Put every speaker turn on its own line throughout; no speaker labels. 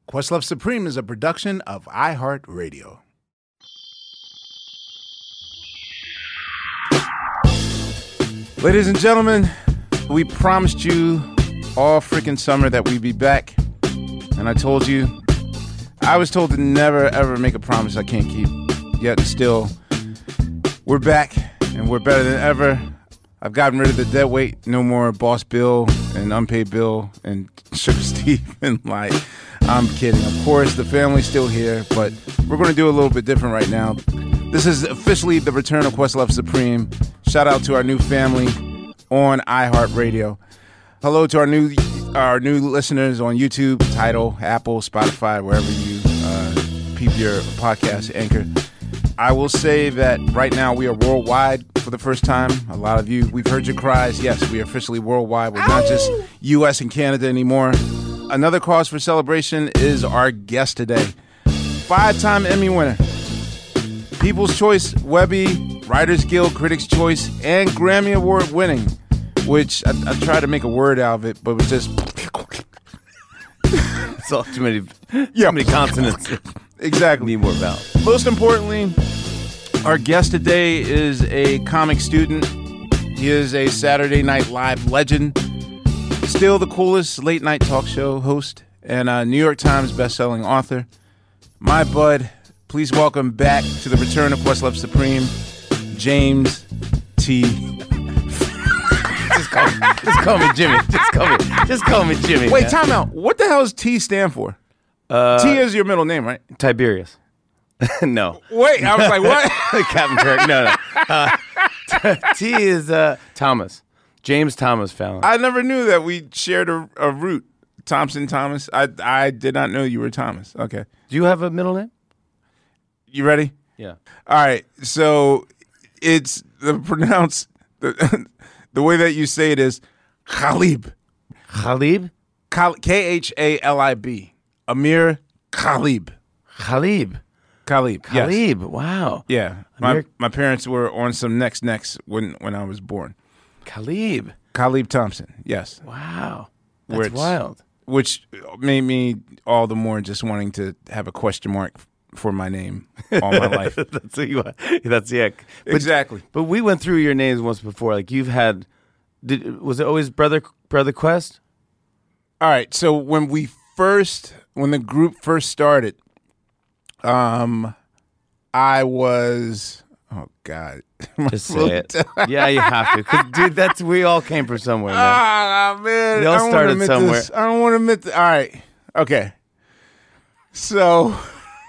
Questlove Supreme is a production of iHeartRadio. Ladies and gentlemen, we promised you all freaking summer that we'd be back. And I told you, I was told to never, ever make a promise I can't keep. Yet still, we're back and we're better than ever. I've gotten rid of the dead weight. No more Boss Bill and Unpaid Bill and Sugar Steve and like, I'm kidding. Of course, the family's still here, but we're going to do a little bit different right now. This is officially the return of Questlove Supreme. Shout out to our new family on iHeartRadio. Hello to our new listeners on YouTube, Tidal, Apple, Spotify, wherever you peep your podcast anchor. I will say that right now we are worldwide for the first time. A lot of you, we've heard your cries. Yes, we are officially worldwide. We're not just U.S. and Canada anymore. Another cause for celebration is our guest today. 5-time Emmy winner, People's Choice, Webby, Writers Guild, Critics' Choice, and Grammy Award winning, which I tried to make a word out of it, but it was just...
It's all too many consonants.
Exactly.
Need more vowels.
Most importantly, our guest today is a comic student. He is a Saturday Night Live legend. Still the coolest late night talk show host and a New York Times bestselling author. My bud, please welcome back to the return of Questlove Supreme, James T.
Just call me Jimmy. Just call me Jimmy.
Wait, time out. What the hell does T stand for? T is your middle name, right?
Tiberius. No.
Wait, I was like, what?
Captain Kirk. No. T is Thomas. James Thomas Fallon.
I never knew that we shared a root. Thompson Thomas. I did not know you were Thomas. Okay.
Do you have a middle name?
You ready?
Yeah.
All right. So it's the way that you say it is Khalib.
Khalib?
Khalib. Amir Khalib.
Khalib.
Khalib.
Khalib.
Yes.
Wow.
Yeah. My parents were on some next when I was born.
Khalib
Thompson. Yes.
Wow. That's wild.
Which made me all the more just wanting to have a question mark for my name all my life.
That's what you are. That's
exactly.
But we went through your names once before. Like you've had. Was it always Brother Quest?
All right. So when the group first started, I was. Oh God!
Just say it. Yeah, you have to, because dude, we all came from somewhere. Man.
Ah man,
we all started somewhere.
I don't want to admit. All right, okay. So,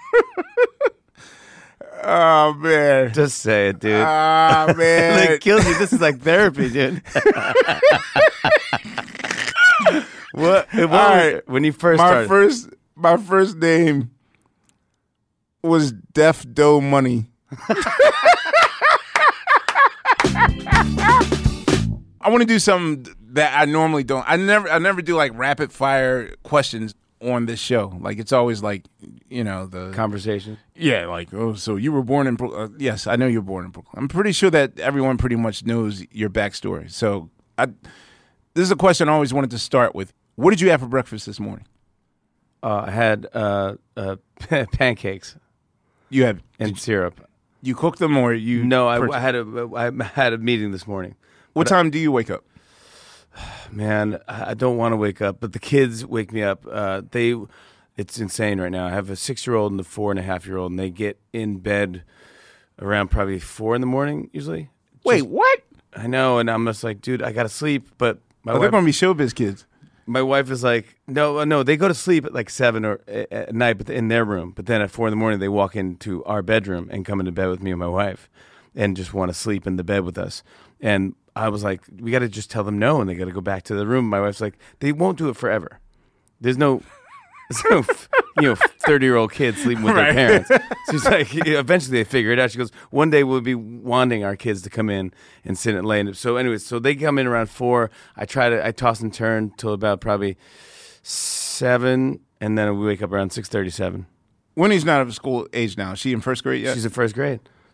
oh man,
just say it, dude.
Ah man,
it kills you. This is like therapy, dude. What all right. When you first started?
My first name was Def Doe Money. I want to do something that I normally don't. I never do like rapid fire questions on this show. Like it's always like, the
conversation.
Yeah, like, oh, so you were born in Brooklyn. Yes, I know you were born in Brooklyn. I'm pretty sure that everyone pretty much knows your backstory. So this is a question I always wanted to start with. What did you have for breakfast this morning?
I had pancakes.
You had
and syrup.
You cooked them or you?
No, I had a meeting this morning.
What time do you wake up?
Man, I don't want to wake up, but the kids wake me up. It's insane right now. I have a 6-year-old and a 4.5-year-old, and they get in bed around probably 4 a.m. usually.
Wait, what?
I know, and I'm just like, dude, I gotta sleep. But
they're gonna be showbiz kids.
My wife is like, no, they go to sleep at like 7 or at night, but in their room. But then at 4 a.m, they walk into our bedroom and come into bed with me and my wife, and just want to sleep in the bed with us. And I was like, we got to just tell them no, and they got to go back to the room. My wife's like, they won't do it forever. There's no 30-year-old kids sleeping with their parents. She's like, eventually they figure it out. She goes, one day we'll be wanting our kids to come in and sit and lay. So anyways, so they come in around 4. I toss and turn till about probably 7, and then we wake up around 6:37.
Winnie's not of school age now. Is she in first grade yet?
She's in first grade.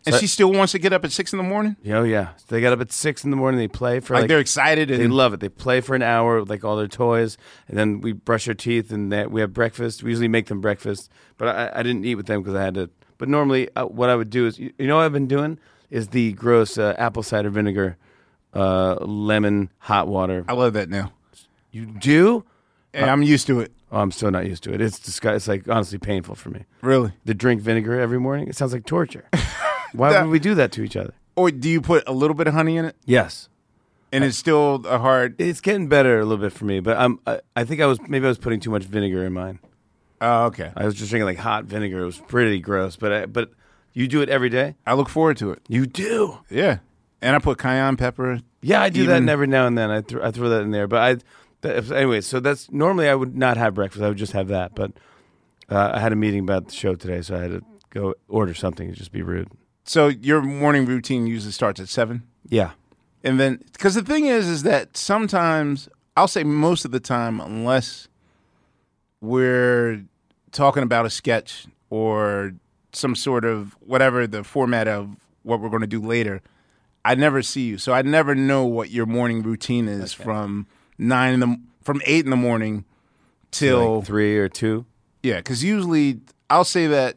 And she still wants to get up at 6 in the morning?
Oh, yeah. So they get up at 6 in the morning. They play for
Like they're excited?
They love it. They play for an hour with like all their toys. And then we brush our teeth and we have breakfast. We usually make them breakfast. But I didn't eat with them because I had to. But normally what I would do is, you know what I've been doing? Is the gross apple cider vinegar, lemon, hot water.
I love that now.
You do?
And I'm used to it.
Oh, I'm still not used to it. It's disgusting. It's like honestly painful for me.
Really?
To drink vinegar every morning? It sounds like torture. Why would we do that to each other?
Or do you put a little bit of honey in it?
Yes.
And it's still a hard...
It's getting better a little bit for me, but I think I was putting too much vinegar in mine.
Oh, okay.
I was just drinking like hot vinegar. It was pretty gross, but you do it every day?
I look forward to it.
You do?
Yeah. And I put cayenne pepper.
Yeah, I do that every now and then. I throw that in there, but anyway, so that's normally I would not have breakfast. I would just have that, but I had a meeting about the show today, so I had to go order something and just be rude.
So your morning routine usually starts at 7?
Yeah.
And then, because the thing is that sometimes, I'll say most of the time, unless we're talking about a sketch or some sort of whatever the format of what we're going to do later, I never see you. So I never know what your morning routine is from 8 in the morning till
like 3 or 2.
Yeah, because usually I'll say that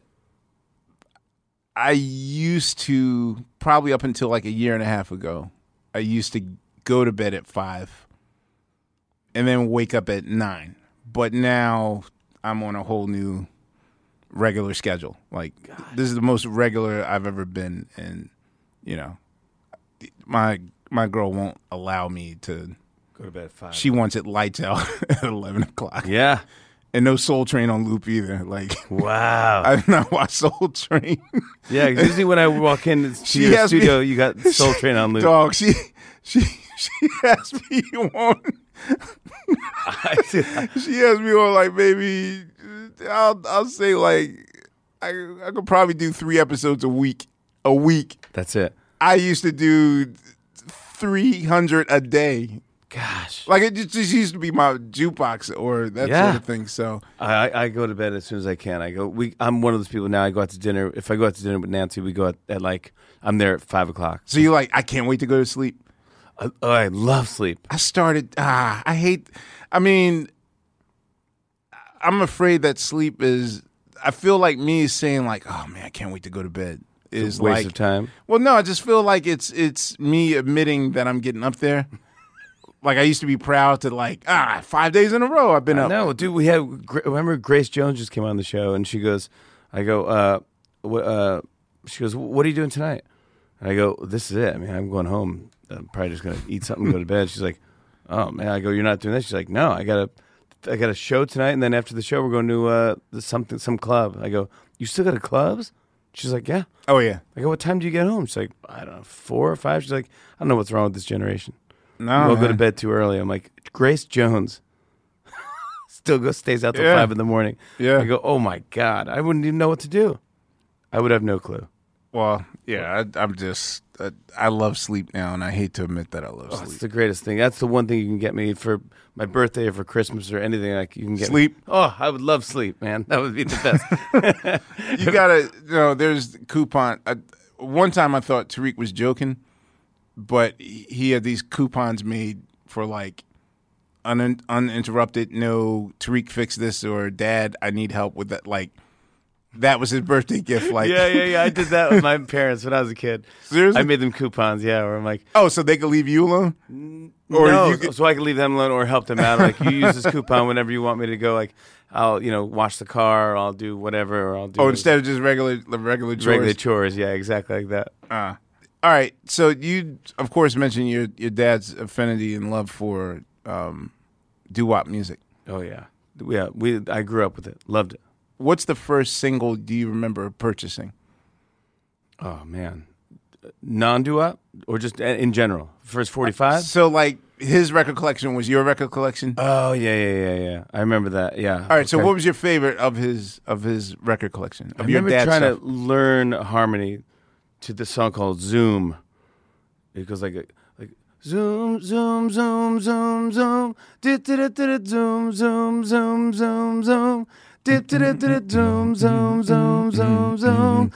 I used to, probably up until like a year and a half ago, I used to go to bed at 5 and then wake up at 9. But now I'm on a whole new regular schedule. Like, this is the most regular I've ever been. And, you know, my girl won't allow me to
go to bed at 5.
She wants it lights out at 11 o'clock.
Yeah.
And no Soul Train on loop either. Like,
wow.
I've not watched Soul Train.
Yeah, usually when I walk in to your studio, you got Soul Train on loop.
Dog, she has me on. She has me on like, maybe I'll say like I could probably do 3 episodes a week.
That's it.
I used to do 300 a day.
Gosh.
Like, it just used to be my jukebox or that sort of thing. So
I go to bed as soon as I can. I'm one of those people now. I go out to dinner. If I go out to dinner with Nancy, we go out at like, I'm there at 5 o'clock.
So you're like, I can't wait to go to sleep.
I love sleep.
I'm afraid that sleep is, I feel like me saying like, oh man, I can't wait to go to bed is
a waste of time.
Well, no, I just feel like it's me admitting that I'm getting up there. Like, I used to be proud to, like, 5 days in a row I've been up.
No, dude, remember Grace Jones just came on the show, and she goes, she goes, what are you doing tonight? And I go, this is it. I mean, I'm going home. I'm probably just going to eat something and go to bed. She's like, oh, man. I go, you're not doing this? She's like, no, I got a show tonight, and then after the show, we're going to some club. I go, you still got a clubs? She's like, yeah.
Oh, yeah.
I go, what time do you get home? She's like, I don't know, 4 or 5. She's like, I don't know what's wrong with this generation.
No,
we'll go to bed too early. I'm like, Grace Jones still stays out till 5 in the morning.
Yeah.
I go, oh my God, I wouldn't even know what to do. I would have no clue.
Well, yeah, I love sleep now, and I hate to admit that I love sleep.
It's the greatest thing. That's the one thing you can get me for my birthday or for Christmas or anything. Like, you can get
sleep.
Oh, I would love sleep, man. That would be the best.
You gotta, there's coupon. One time I thought Tariq was joking, but he had these coupons made for like uninterrupted, no Tariq fix this, or Dad, I need help with that. Like, that was his birthday gift. Like,
yeah. I did that with my parents when I was a kid.
Seriously?
I made them coupons, where I'm like,
oh, so they could leave you alone?
Or no, so I could leave them alone or help them out. Like, you use this coupon whenever you want me to go. Like, I'll wash the car, or I'll do whatever, or I'll do.
Oh, instead of just regular chores.
Regular chores, yeah, exactly like that.
All right. So you, of course, mentioned your dad's affinity and love for doo-wop music.
Oh yeah. I grew up with it. Loved it.
What's the first single do you remember purchasing?
Oh man, non-doo-wop or just in general? First 45.
So like his record collection was your record collection?
Oh yeah. I remember that. Yeah.
All right. So what was your favorite of his record collection?
I remember trying to learn harmony to this song called Zoom. It goes like zoom, zoom, zoom, zoom, zoom, zoom, zoom, zoom, zoom, zoom, zoom, Zoom, zoom, zoom, zoom, zoom.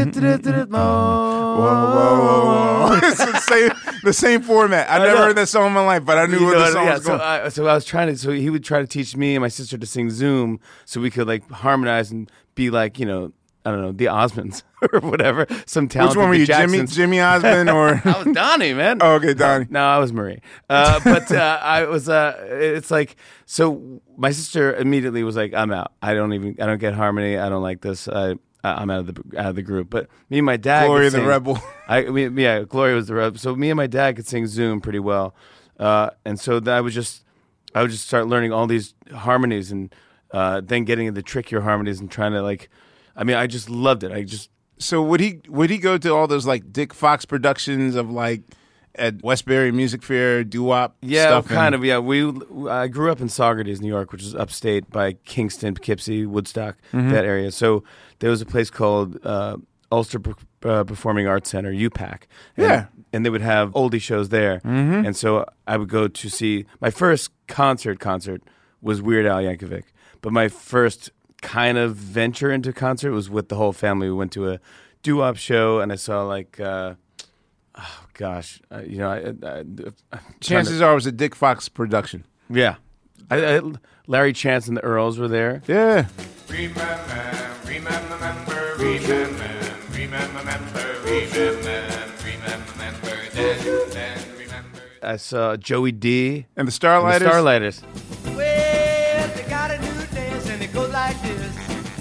Whoa. It's the same format. I never heard that song in my life, but I knew where the song was going.
So I was trying to. So he would try to teach me and my sister to sing Zoom, so we could like harmonize and be like, I don't know, the Osmonds or whatever. Some talented.
Which one were you,
Jacksons.
Jimmy Osmond or?
I was Donnie, man.
Oh, okay, Donnie.
No, I was Marie. But I was. It's like, so my sister immediately was like, "I'm out. I don't get harmony. I don't like this. I'm out of the group." But me and my dad,
Gloria the Rebel.
Gloria was the rebel. So me and my dad could sing Zoom pretty well, and so I would just start learning all these harmonies and then getting into trickier harmonies and trying to like. I mean, I just loved it.
So would he go to all those like Dick Fox productions of like at Westbury Music Fair, doo-wop stuff?
Kind of. Yeah, I grew up in Saugerties, New York, which is upstate by Kingston, Poughkeepsie, Woodstock, that area. So there was a place called Ulster Performing Arts Center, UPAC. And they would have oldie shows there. Mm-hmm. And so I would go to see my first concert was Weird Al Yankovic, but my first kind of venture into concert was with the whole family. We went to a doo-wop show, and I saw like,
chances are it was a Dick Fox production.
Yeah, Larry Chance and the Earls were there.
Yeah.
I saw Joey D
and the Starlighters.
Well, they got a new dance and it goes like this.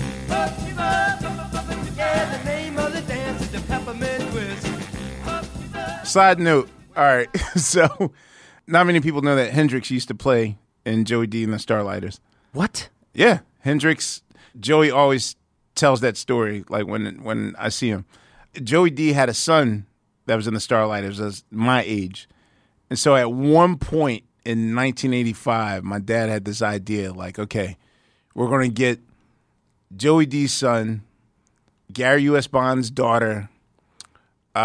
Yeah, the name of the dance is the Peppermint Twist.
Side note. All right. So, not many people know that Hendrix used to play in Joey D and the Starlighters.
What?
Yeah. Hendrix. Joey always tells that story, like when I see him. Joey D had a son that was in the Starlighters, that's my age. And so at one point in 1985, my dad had this idea, like, okay, we're going to get Joey D's son, Gary U.S. Bond's daughter, but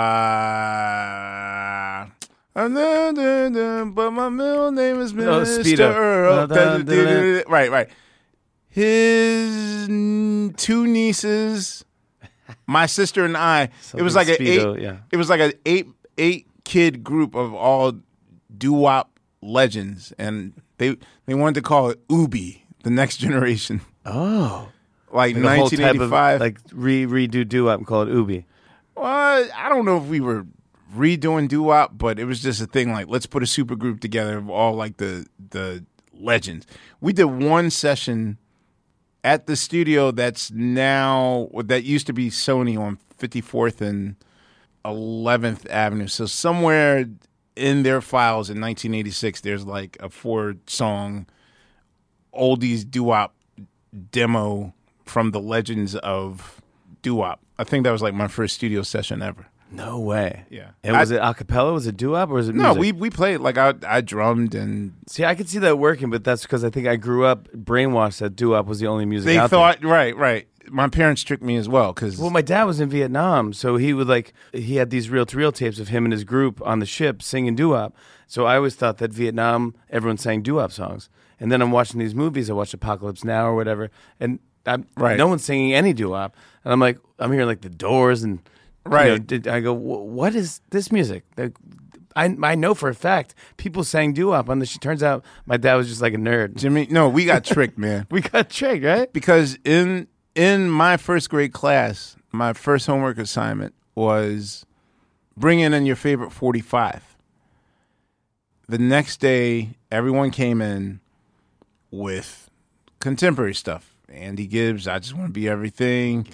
my middle name is Mr. Earl. Right. His two nieces, my sister and I. It was like It was like an eight kid group of all doo-wop legends, and they wanted to call it Ubi, the next generation.
Oh,
like 1985,
like redo doo-wop and call it Ubi.
Well, I don't know if we were redoing doo-wop, but it was just a thing. Like, let's put a super group together of all like the legends. We did one session at the studio that used to be Sony on 54th and 11th Avenue. So somewhere in their files in 1986, there's like a 4-song oldies doo-wop demo from the legends of doo-wop. I think that was like my first studio session ever.
No way.
Yeah.
And was it a cappella? Was it doo-wop or was it
music?
No,
we played. Like I drummed and...
See, I could see that working, but that's because I think I grew up brainwashed that doo-wop was the only music out
there.
They
thought, right. My parents tricked me as well.
Well, my dad was in Vietnam, so he had these reel-to-reel tapes of him and his group on the ship singing doo-wop. So I always thought that Vietnam, everyone sang doo-wop songs. And then I'm watching these movies. I watched Apocalypse Now or whatever, and no one's singing any doo-wop. And I'm like, I'm hearing like the Doors and...
Right.
I go, what is this music? I know for a fact people sang doo-wop on the show. Turns out my dad was just like a nerd.
Jimmy, no, we got tricked, man.
We got tricked, right?
Because in my first grade class, my first homework assignment was bring in your favorite 45. The next day, everyone came in with contemporary stuff. Andy Gibbs, I Just Want to Be Everything.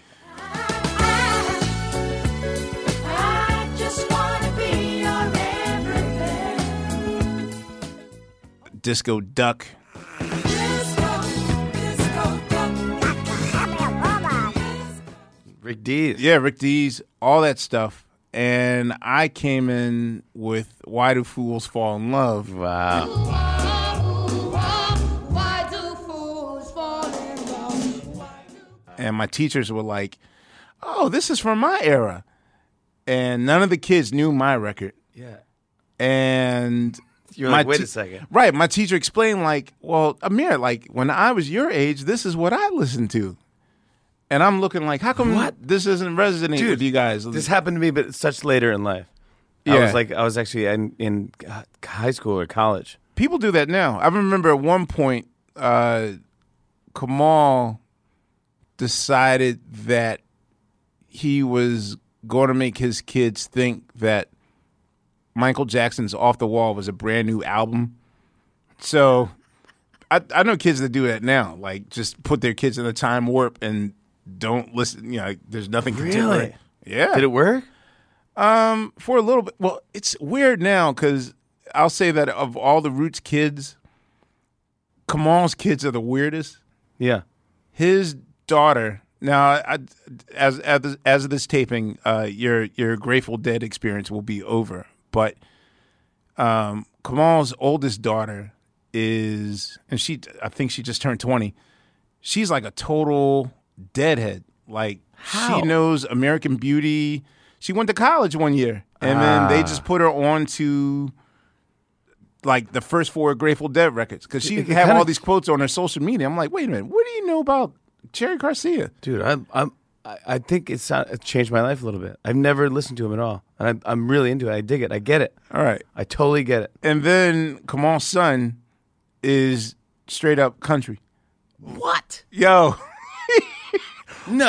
Disco Duck.
Rick Dees.
Yeah, Rick Dees, all that stuff. And I came in with Why Do Fools Fall in Love.
Wow.
Why do fools fall in love?
And my teachers were like, oh, this is from my era. And none of the kids knew my record.
Yeah.
And
You're like, wait a second.
Right. My teacher explained, like, well, Amir, like, when I was your age, this is what I listened to. And I'm looking like, how come this isn't resonating with you guys?
This happened to me, but such later in life.
Yeah.
I was actually in high school or college.
People do that now. I remember at one point, Kamal decided that he was going to make his kids think that Michael Jackson's Off the Wall was a brand new album. So I know kids that do that now, like just put their kids in a time warp and don't listen. You know, there's nothing contemporary. Yeah.
Did it work?
For a little bit. Well, it's weird now because I'll say that of all the Roots kids, Kamal's kids are the weirdest.
Yeah.
His daughter. Now, as of this taping, your Grateful Dead experience will be over. But Kamal's oldest daughter is, and I think she just turned 20. She's like a total Deadhead. Like she knows American Beauty. She went to college one year, and then they just put her on to like the first 4 Grateful Dead records because she had all these quotes on her social media. I'm like, wait a minute, what do you know about Jerry Garcia?
Dude, I think it changed my life a little bit. I've never listened to him at all, and I'm really into it. I dig it. I get it.
All right,
I totally get it.
And then Kamal's son is straight up country.
What?
Yo,
no.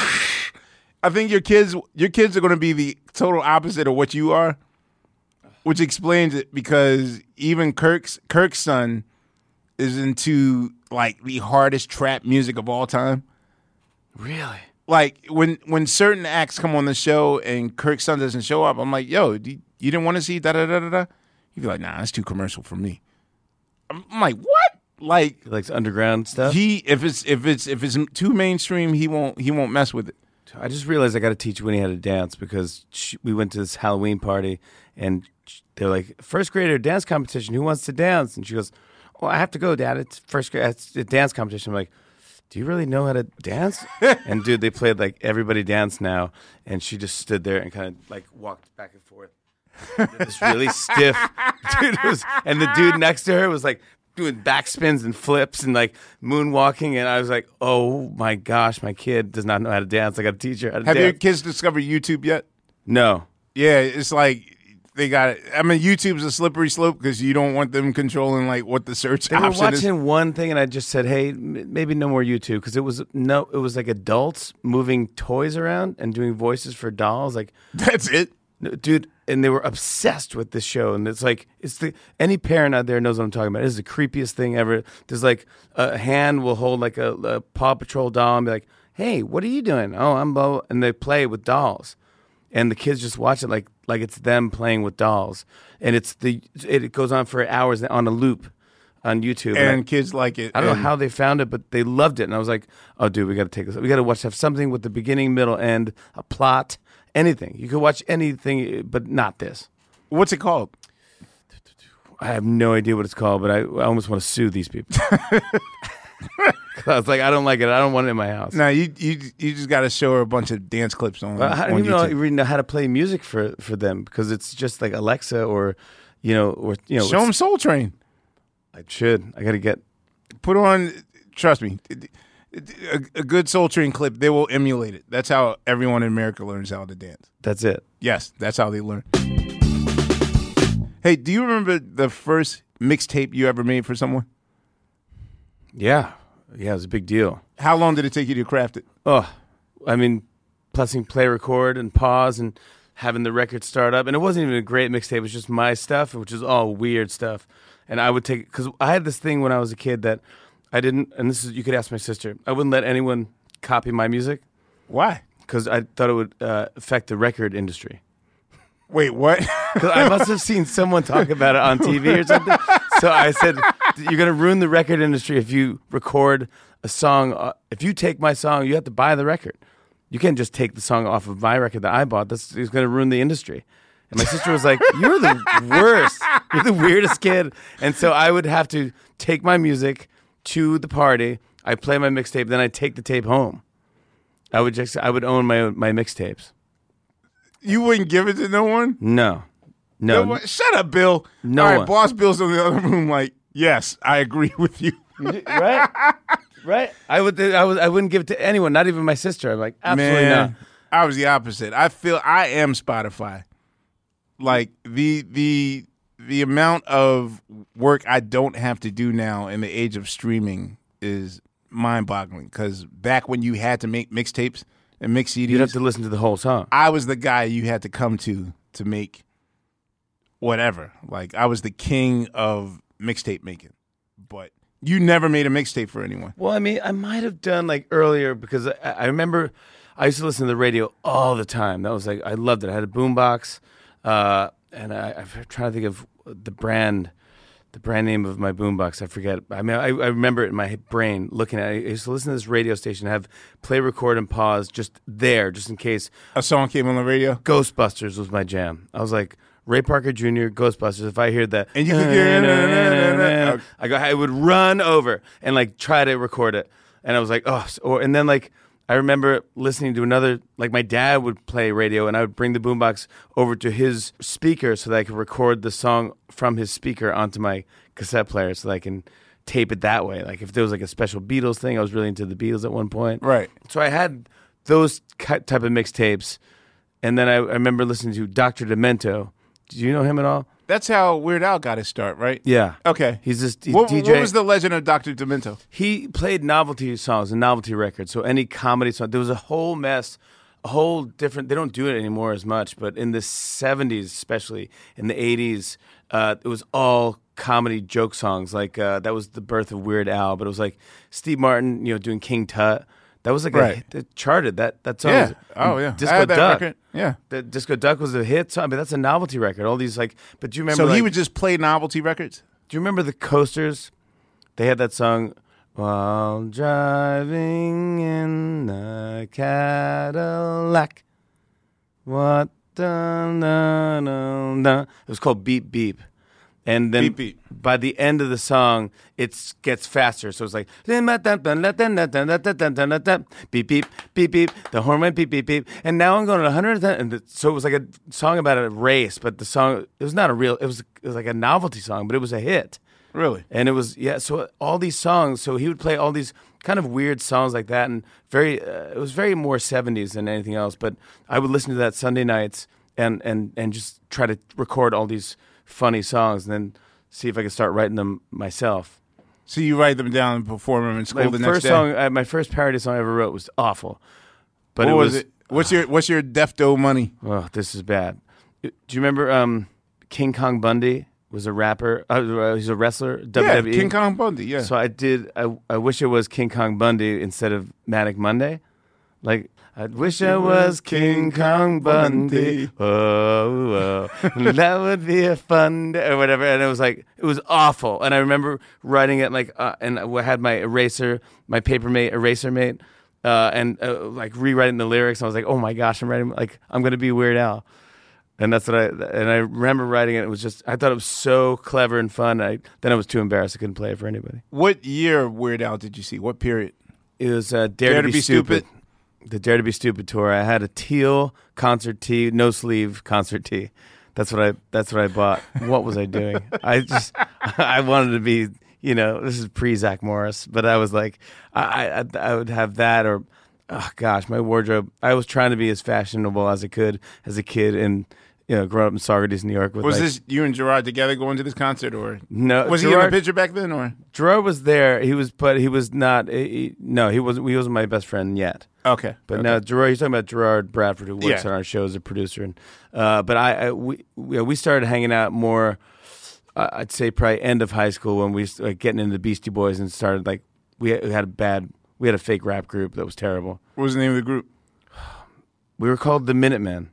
I think your kids are going to be the total opposite of what you are, which explains it because even Kirk's son is into like the hardest trap music of all time.
Really?
Like when certain acts come on the show and Kirk's son doesn't show up, I'm like, yo, you didn't want to see da da da da da? He'd be like, nah, that's too commercial for me. I'm like, what? Like
He likes underground stuff.
if it's too mainstream, he won't mess with it.
I just realized I got to teach Winnie how to dance because we went to this Halloween party and they're like, first grader dance competition. Who wants to dance? And she goes, oh, I have to go, Dad. It's first grade. It's a dance competition. I'm like, do you really know how to dance? And dude, they played like Everybody Dance Now, and she just stood there and kind of like walked back and forth. Did this really stiff, dude. And the dude next to her was like doing backspins and flips and like moonwalking, and I was like, oh my gosh, my kid does not know how to dance. I got to teach her how to dance.
Have your kids discovered YouTube yet?
No.
Yeah, it's like they got it. I mean, YouTube's a slippery slope because you don't want them controlling like what the search
They were
option is.
watching one thing, and I just said, "Hey, maybe no more YouTube," because it was like adults moving toys around and doing voices for dolls. Like
That's it.
dude, and they were obsessed with this show, and it's like any parent out there knows what I'm talking about. It is the creepiest thing ever. There's like a hand will hold like a Paw Patrol doll and be like, "Hey, what are you doing?" "Oh, I'm Bo," and they play with dolls. And the kids just watch it like it's them playing with dolls, and it goes on for hours on a loop on YouTube.
And kids like it.
I don't know how they found it, but they loved it. And I was like, "Oh, dude, we got to take this. We got to have something with the beginning, middle, end, a plot, anything. You could watch anything, but not this."
What's it called?
I have no idea what it's called, but I almost want to sue these people. I was like, I don't like it. I don't want it in my house.
No, you just got to show her a bunch of dance clips on.
I don't
on
even
YouTube.
really know how to play music for them because it's just like Alexa or
Show them Soul Train.
I should. I got to get.
Put on. Trust me, a good Soul Train clip. They will emulate it. That's how everyone in America learns how to dance.
That's it.
Yes, that's how they learn. Hey, do you remember the first mixtape you ever made for someone?
Yeah, it was a big deal.
How long did it take you to craft it?
Oh, I mean, pressing play, record, and pause, and having the record start up. And it wasn't even a great mixtape. It was just my stuff, which is all weird stuff. And I would take, because I had this thing when I was a kid that I didn't, and this is, you could ask my sister, I wouldn't let anyone copy my music.
Why?
Because I thought it would affect the record industry.
Wait, what?
Because I must have seen someone talk about it on TV or something. So I said, you're going to ruin the record industry if you record a song. If you take my song, you have to buy the record. You can't just take the song off of my record that I bought. It's going to ruin the industry. And my sister was like, you're the worst. You're the weirdest kid. And so I would have to take my music to the party. I play my mixtape. Then I take the tape home. I would own my mixtapes.
You wouldn't give it to no one?
No. No.
Shut up, Bill.
No
All right,
one.
Boss Bill's in the other room like, yes, I agree with you.
Right? Right? I wouldn't give it to anyone, not even my sister. I'm like, absolutely not.
Man, I was the opposite. I feel I am Spotify. Like the amount of work I don't have to do now in the age of streaming is mind-boggling. Because back when you had to make mixtapes and mix CDs,
You'd have to listen to the whole song.
I was the guy you had to come to make whatever. Like I was the king of mixtape making. But you never made a mixtape for anyone.
Well, I mean, I might have done like earlier because I remember I used to listen to the radio all the time. That was like, I loved it. I had a boombox, and I'm trying to think of the brand name of my boombox. I forget. I mean, I remember it in my brain looking at it. I used to listen to this radio station, have play, record, and pause just there, just in case.
A song came on the radio?
Ghostbusters was my jam. I was like, Ray Parker Jr., Ghostbusters. If I heard that,
And you could hear
I would run over and like try to record it. And I was like, and then like I remember listening to another, like my dad would play radio and I would bring the boombox over to his speaker so that I could record the song from his speaker onto my cassette player so that I can tape it that way. Like if there was like a special Beatles thing, I was really into the Beatles at one point.
Right.
So I had those type of mixtapes. And then I remember listening to Dr. Demento. Do you know him at all?
That's how Weird Al got his start, right?
Yeah.
Okay.
He's
What
DJ.
was the legend of Dr. Demento?
He played novelty songs and novelty records. So any comedy song, there was a whole mess, a whole different. They don't do it anymore as much, but in the 70s, especially in the 80s, it was all comedy joke songs. Like that was the birth of Weird Al. But it was like Steve Martin, doing King Tut. That was like
Right.
that charted. That song.
Yeah.
Was,
Oh, yeah. I
Disco
had that
Duck.
record. Yeah.
The Disco Duck was a hit song. I mean, that's a novelty record. All these like, but do you remember?
So he
like,
would just play novelty records?
Do you remember the Coasters? They had that song, while driving in the Cadillac. What? Dun, dun, dun, dun. It was called Beep Beep. And then
Beep, beep.
by the end of the song, it gets faster. So it's like beep beep beep beep. The horn went beep beep beep. And now I'm going at 110. And so it was like a song about a race, but the song it was not a real. It was like a novelty song, but it was a hit.
Really?
And it was So all these songs. So he would play all these kind of weird songs like that, and it was very more 70s than anything else. But I would listen to that Sunday nights and just try to record all these funny songs and then see if I could start writing them myself.
So you write them down and perform them in school
My
the
first
next day?
song, my first parody song I ever wrote was awful. But
What
it
was it? What's your Defto money?
Oh, this is bad. Do you remember King Kong Bundy was a rapper? He's a wrestler. WWE.
Yeah, King Kong Bundy, yeah.
So I wish it was King Kong Bundy instead of Manic Monday. Like, I wish I was King Kong Bundy. Oh, that would be a fun day, or whatever. And it was awful. And I remember writing it and I had my paper eraser mate, and rewriting the lyrics. I was like, oh my gosh, I'm going to be Weird Al. And that's what I remember writing it. It was just, I thought it was so clever and fun. Then I was too embarrassed. I couldn't play it for anybody.
What year of Weird Al did you see? What period?
It was Dare to Be Stupid. The Dare to Be Stupid tour. I had a teal concert tee, no sleeve concert tee. That's what I bought. What was I doing? I wanted to be, this is pre Zach Morris, but I was like, I would have that, or, oh gosh, my wardrobe. I was trying to be as fashionable as I could as a kid, and growing up in Saugerties, New York.
Was this you and Gerard together going to this concert, or
no?
Was he in the picture back then, or
Gerard was there? He was not. No, he wasn't. He wasn't my best friend yet.
Okay,
But now Gerard, you're talking about Gerard Bradford, who works on our show as a producer, and but we started hanging out more. I'd say probably end of high school when we started getting into the Beastie Boys and started we had a fake rap group that was terrible.
What was the name of the group?
We were called the Minutemen.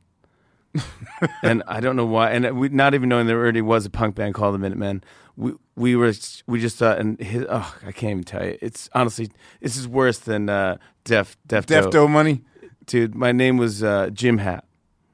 And I don't know why, and we not even knowing there already was a punk band called the Minutemen. We just thought, and I can't even tell you. It's honestly, this is worse than
Defto money.
Dude, my name was Jim Hat,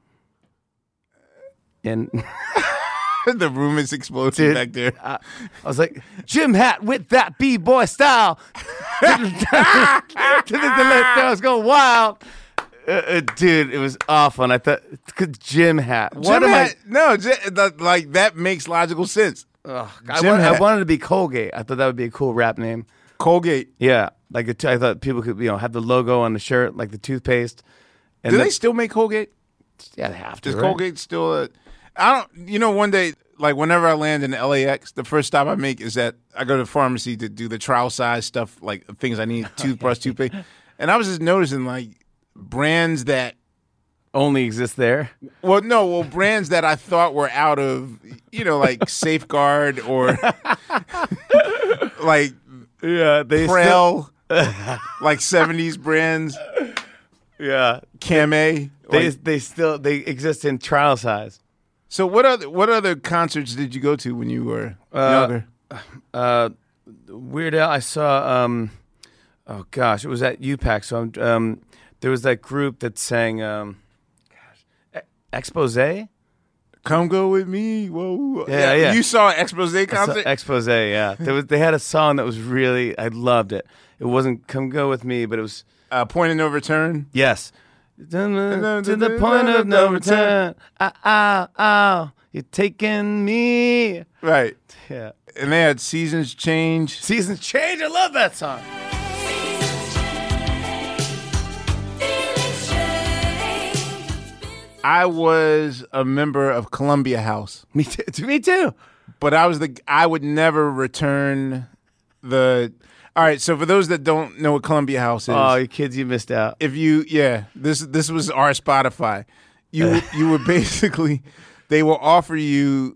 and
The room is exploding back there.
I was like, Jim Hat with that b-boy style. To the left, I was going wild. Dude, it was awful. And I thought, Jim Hat. What
Jim
am
Hat, no, like that makes logical sense.
I
Jim Hat.
wanted to be Colgate. I thought that would be a cool rap name.
Colgate.
Yeah, like I thought people could have the logo on the shirt, like the toothpaste. And
Do they still make Colgate?
Yeah, they have to.
Is
right?
Colgate still I don't, one day, like whenever I land in LAX, the first stop I make is that I go to the pharmacy to do the trial size stuff, like things I need, toothbrush, toothpaste. And I was just noticing like brands that
only exist there.
Well, brands that I thought were out of, like Safeguard or like
they
Prel, like 70s brands.
Yeah,
Camé.
They exist in trial size.
So what other concerts did you go to when you were younger?
Weird Al. I saw. Oh gosh, it was at UPAC. So there was that group that sang. Expose.
Come go with me. Whoa.
Yeah.
You saw an Expose concert?
Expose. Yeah. They had a song that was really. I loved it. It wasn't "Come Go with Me," but it was.
Point of No Return.
Yes. To the point of no return. You're taking me.
Right.
Yeah.
And they had Seasons Change.
Seasons Change. I love that song.
I was a member of Columbia House.
Me too. Me too.
But I would never return the. All right, so for those that don't know what Columbia House is,
oh, you kids, you missed out.
If this was our Spotify. You would basically, they will offer you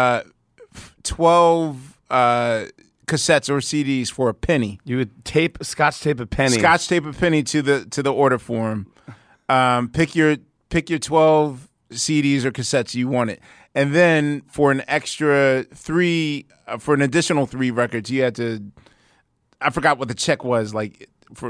12 cassettes or CDs for a penny.
You would scotch tape a penny.
Scotch tape a penny to the order form. Pick your 12 CDs or cassettes you wanted, and then for an extra for an additional 3 records, you had to. I forgot what the check was like for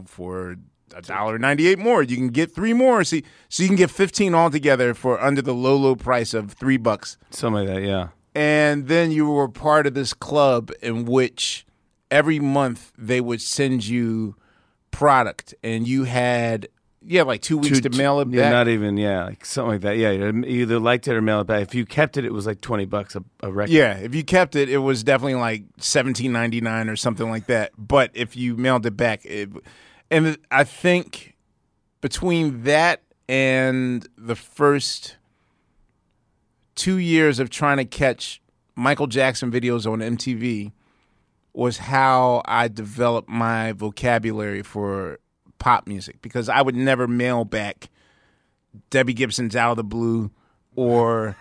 $1.98 more. You can get 3 more. So you can get 15 altogether for under the low price of $3.
Something like that, yeah.
And then you were part of this club in which every month they would send you product, and you had like 2 weeks to mail it back.
Yeah, not even like something like that. Yeah, you either liked it or mail it back. If you kept it, it was like $20 a record.
Yeah, if you kept it, it was definitely like $17.99 or something like that. But if you mailed it back, and I think between that and the first 2 years of trying to catch Michael Jackson videos on MTV was how I developed my vocabulary for pop music, because I would never mail back Debbie Gibson's Out of the Blue or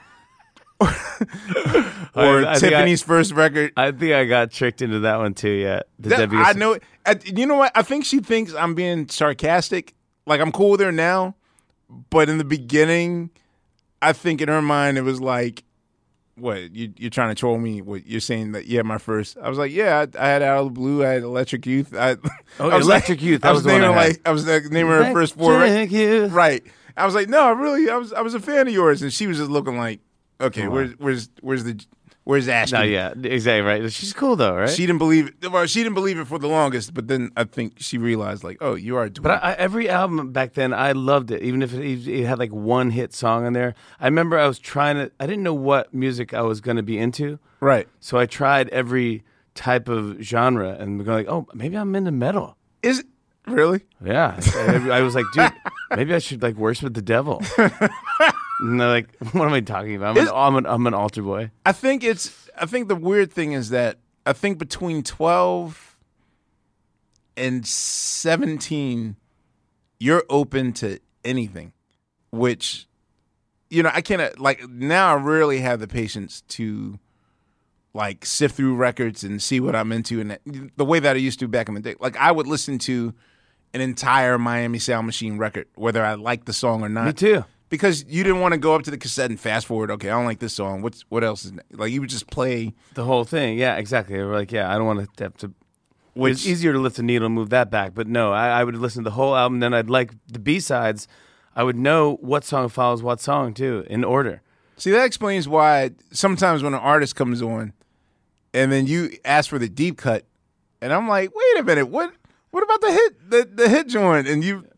Tiffany's first record.
I think I got tricked into that one too. Yeah,
Debbie Gibson. I know. You know what? I think she thinks I'm being sarcastic. Like, I'm cool with her now, but in the beginning, I think in her mind it was like, what, you're trying to troll me? What, you're saying that, my first. I was like, I had Out of the Blue, I had Electric Youth. I was
Electric Youth.
I was naming her first 4.
Youth.
Right. I was like, no, really, I was a fan of yours, and she was just looking like, okay, where's Ashley?
No, yeah, exactly right. She's cool though, right?
She didn't believe it. Well, she didn't believe it for the longest, but then I think she realized, like, oh, you are doing.
But every album back then, I loved it, even if it had like one hit song on there. I remember I didn't know what music I was going to be into,
right?
So I tried every type of genre, and going like, oh, maybe I'm into metal.
Is it really?
Yeah, I was like, dude, maybe I should like worship the devil. And they're like, what am I talking about? I'm an altar boy.
I think the weird thing is that I think between 12 and 17, you're open to anything, which, I can't, like, now I rarely have the patience to, like, sift through records and see what I'm into, and the way that I used to back in the day. Like, I would listen to an entire Miami Sound Machine record, whether I liked the song or not.
Me too.
Because you didn't want to go up to the cassette and fast forward. Okay, I don't like this song. What else is like? You would just play
the whole thing. Yeah, exactly. They were like, I don't want to have to. It's easier to lift the needle and move that back. But no, I would listen to the whole album. Then I'd like the B-sides. I would know what song follows what song too, in order.
See, that explains why sometimes when an artist comes on, and then you ask for the deep cut, and I'm like, wait a minute, what about the hit joint? And you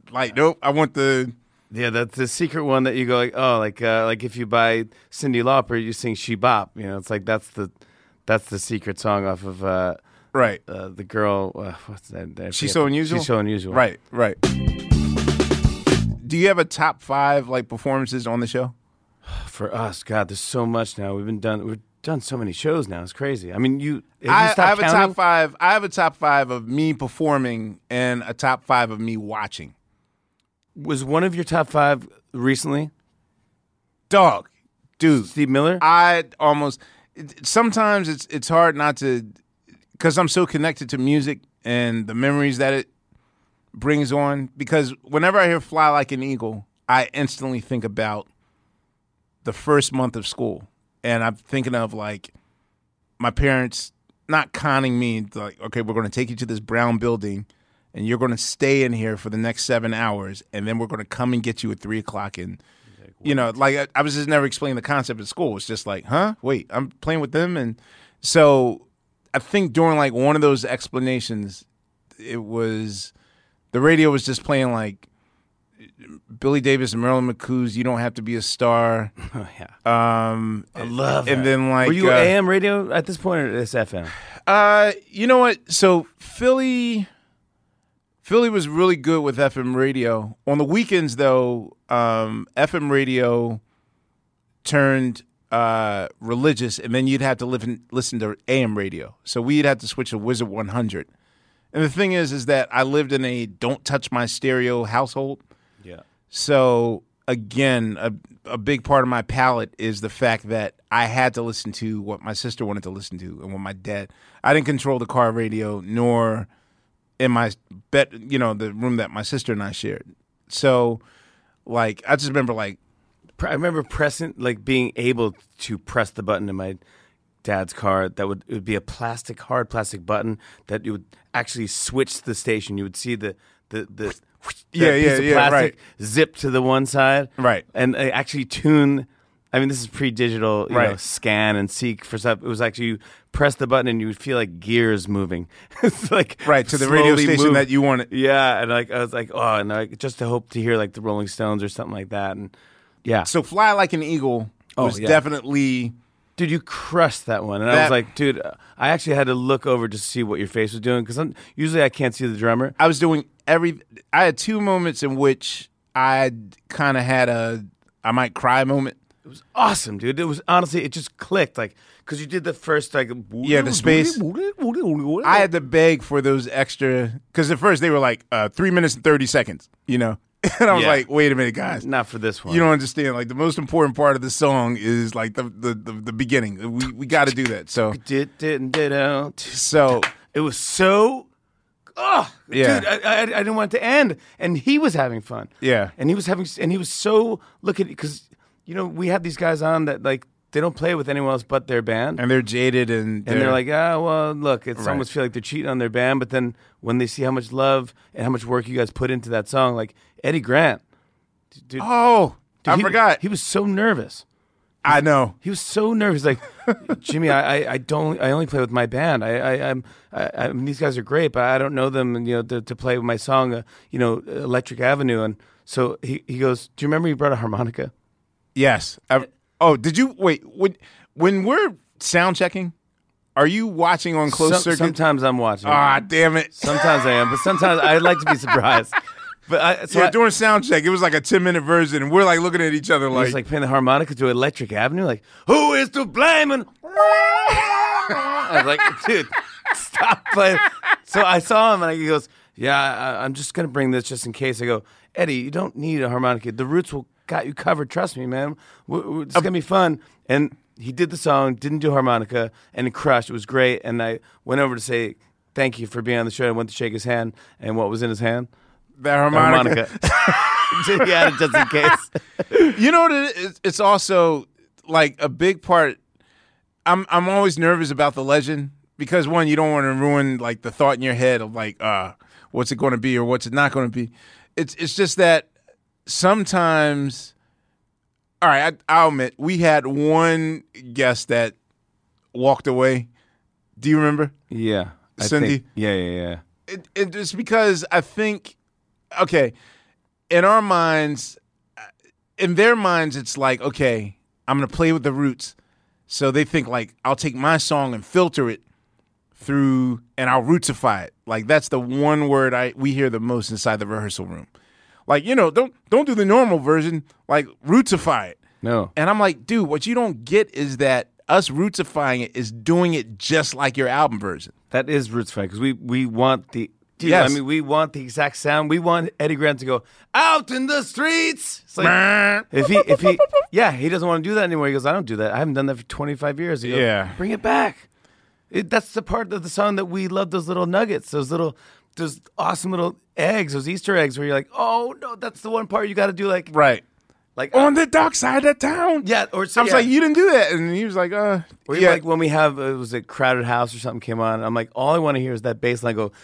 Like, nope, I want the.
Yeah, that's the secret one that you go like if you buy Cyndi Lauper, you sing She Bop. You know, it's like that's the secret song off of
Right.
the girl. What's that?
She's So Unusual?
She's So Unusual.
Right. Do you have a top 5 like performances on the show?
For us, God, there's so much now. We've done so many shows now. It's crazy. I mean,
I
stopped
have a
counting?
top 5. I have a top 5 of me performing and a top 5 of me watching.
Was one of your top 5 recently?
Dog, dude.
Steve Miller?
Sometimes it's hard not to, because I'm so connected to music and the memories that it brings on. Because whenever I hear "Fly Like an Eagle," I instantly think about the first month of school, and I'm thinking of like my parents not conning me, like, okay, we're going to take you to this brown building, and you're going to stay in here for the next 7 hours, and then we're going to come and get you at 3:00. And I was just never explaining the concept at school. It's just like, huh? Wait, I'm playing with them, and so I think during like one of those explanations, it was the radio was just playing like Billy Davis and Marilyn McCoo's "You Don't Have to Be a Star."
Oh, yeah.
I
love
and
that.
then like
Were you AM radio at this point, or is FM?
You know what? So Philly was really good with FM radio. On the weekends, though, FM radio turned religious, and then you'd have to listen to AM radio. So we'd have to switch to Wizard 100. And the thing is that I lived in a "don't touch my stereo" household.
Yeah.
So again, a big part of my palate is the fact that I had to listen to what my sister wanted to listen to and what my dad. I didn't control the car radio, nor in my bed, the room that my sister and I shared. So, like, I just remember, like,
I remember being able to press the button in my dad's car. It would be a hard plastic button that you would actually switch the station. You would see the piece of plastic
right.
zip to the one side,
right,
and actually tune. I mean, this is pre-digital,
right.
Scan and seek for stuff. It was actually you press the button and you would feel like gears moving. It's like
right to the radio station that you wanted.
Yeah, and I was like, oh, and just to hope to hear like the Rolling Stones or something like that, and yeah.
So "Fly Like an Eagle" was definitely. Dude,
you crushed that one. And I was like, dude, I actually had to look over to see what your face was doing because usually I can't see the drummer.
I was doing I had 2 moments in which I kind of had I might cry moment.
It was awesome, dude. It was honestly, it just clicked. Like, because you did the first, like,
the space. I had to beg for those extra, because at first they were like 3 minutes and 30 seconds, And I was like, wait a minute, guys.
Not for this one.
You don't understand. Like, the most important part of the song is like the beginning. We got to do that. So
it was so. Oh,
yeah.
Dude, I didn't want it to end, and he was having fun.
Yeah,
and he was so because we have these guys on that like they don't play with anyone else but their band,
and they're jaded and
they're like, well, look, it's almost feel like they're cheating on their band, but then when they see how much love and how much work you guys put into that song, like Eddie Grant, dude,
I forgot.
He was so nervous.
I know.
He was so nervous. Like, Jimmy, I only play with my band. I mean, these guys are great, but I don't know them. And to play with my song, Electric Avenue. And so he goes, "Do you remember you brought a harmonica?"
Yes. Did you wait? When we're sound checking, are you watching on closed circuit?
Sometimes I'm watching.
Ah, damn it.
Sometimes I am, but sometimes I'd like to be surprised. But
during sound check, it was like a 10-minute version, and we're like looking at each other like.
He's like playing the harmonica to Electric Avenue, like, who is to blame? And I was like, dude, stop playing. So I saw him, and he goes, yeah, I'm just going to bring this just in case. I go, Eddie, you don't need a harmonica. The Roots will got you covered. Trust me, man. It's going to be fun. And he did the song, didn't do harmonica, and it crushed. It was great. And I went over to say thank you for being on the show. I went to shake his hand, and what was in his hand?
That harmonica.
Yeah, just in case.
You know what it is? It's also like a big part. I'm always nervous about the legend because one, you don't want to ruin like the thought in your head of like, what's it going to be or what's it not going to be. It's just that sometimes. All right, I'll admit we had one guest that walked away. Do you remember?
Yeah,
Cindy.
Yeah.
It's because I think. Okay, in our minds, in their minds, it's like, okay, I'm going to play with the Roots. So they think like, I'll take my song and filter it through and I'll rootsify it. Like that's the one word we hear the most inside the rehearsal room. Like, don't do the normal version, like rootsify it.
No.
And I'm like, dude, what you don't get is that us rootsifying it is doing it just like your album version.
That is rootsify because we want the
Yes.
I mean, we want the exact sound. We want Eddie Grant to go out in the streets. It's like, if he he doesn't want to do that anymore. He goes, I don't do that. I haven't done that for 25 years. He goes,
Yeah.
bring it back. That's the part of the song that we love. Those little nuggets, those awesome little eggs, those Easter eggs where you're like, oh no, that's the one part you got to do like
Right.
like
On the dark side of town.
yeah. Or
I was like, you didn't do that. And he was like,
Or
yeah.
like when we have it was a Crowded House or something came on. I'm like, all I want to hear is that bass line go.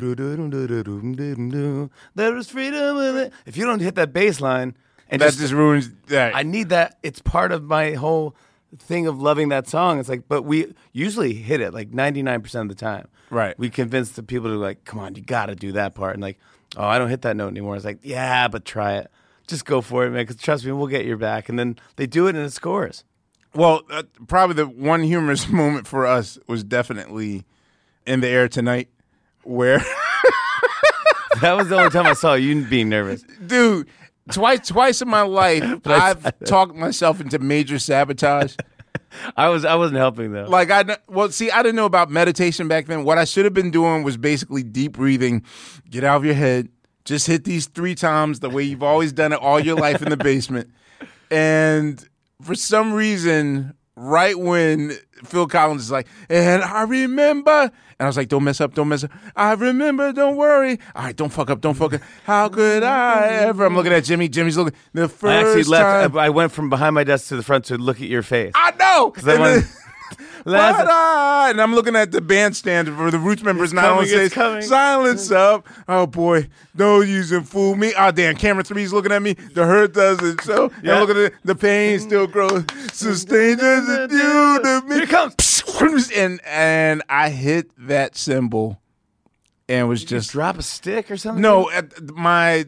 There is freedom in it. If you don't hit that bass line, and
That just ruins that.
I need that. It's part of my whole thing of loving that song. It's like, but we usually hit it like 99% of the time.
Right.
We convince the people to like, come on, you got to do that part. And like, oh, I don't hit that note anymore. It's like, yeah, but try it. Just go for it, man. Because trust me, we'll get your back. And then they do it and it scores.
Well, probably the one humorous moment for us was definitely In the Air Tonight, where,
That was the only time I saw you being nervous.
dude, twice in my life, I've talked myself into major sabotage.
I wasn't helping though.
Like I didn't know about meditation back then. What I should have been doing was basically deep breathing, get out of your head, just hit these 3 times the way you've always done it all your life in the basement. And for some reason, right when Phil Collins is like, and I remember, and I was like, don't mess up. I remember, don't worry. All right, don't fuck up. How could I ever? I'm looking at Jimmy. Jimmy's looking. The first
I actually left.
time.
I went from behind my desk to the front to look at your face.
I know.
I wanted-
And I'm looking at the bandstand for the Roots members not on stage. Silence up. Oh boy, no using fool me. Oh damn, camera 3's looking at me. The hurt doesn't show.
Yeah.
And look at the pain still grows. Sustained as it do to me.
Here it comes.
And I hit that cymbal and was just
Drop a stick or something.
no my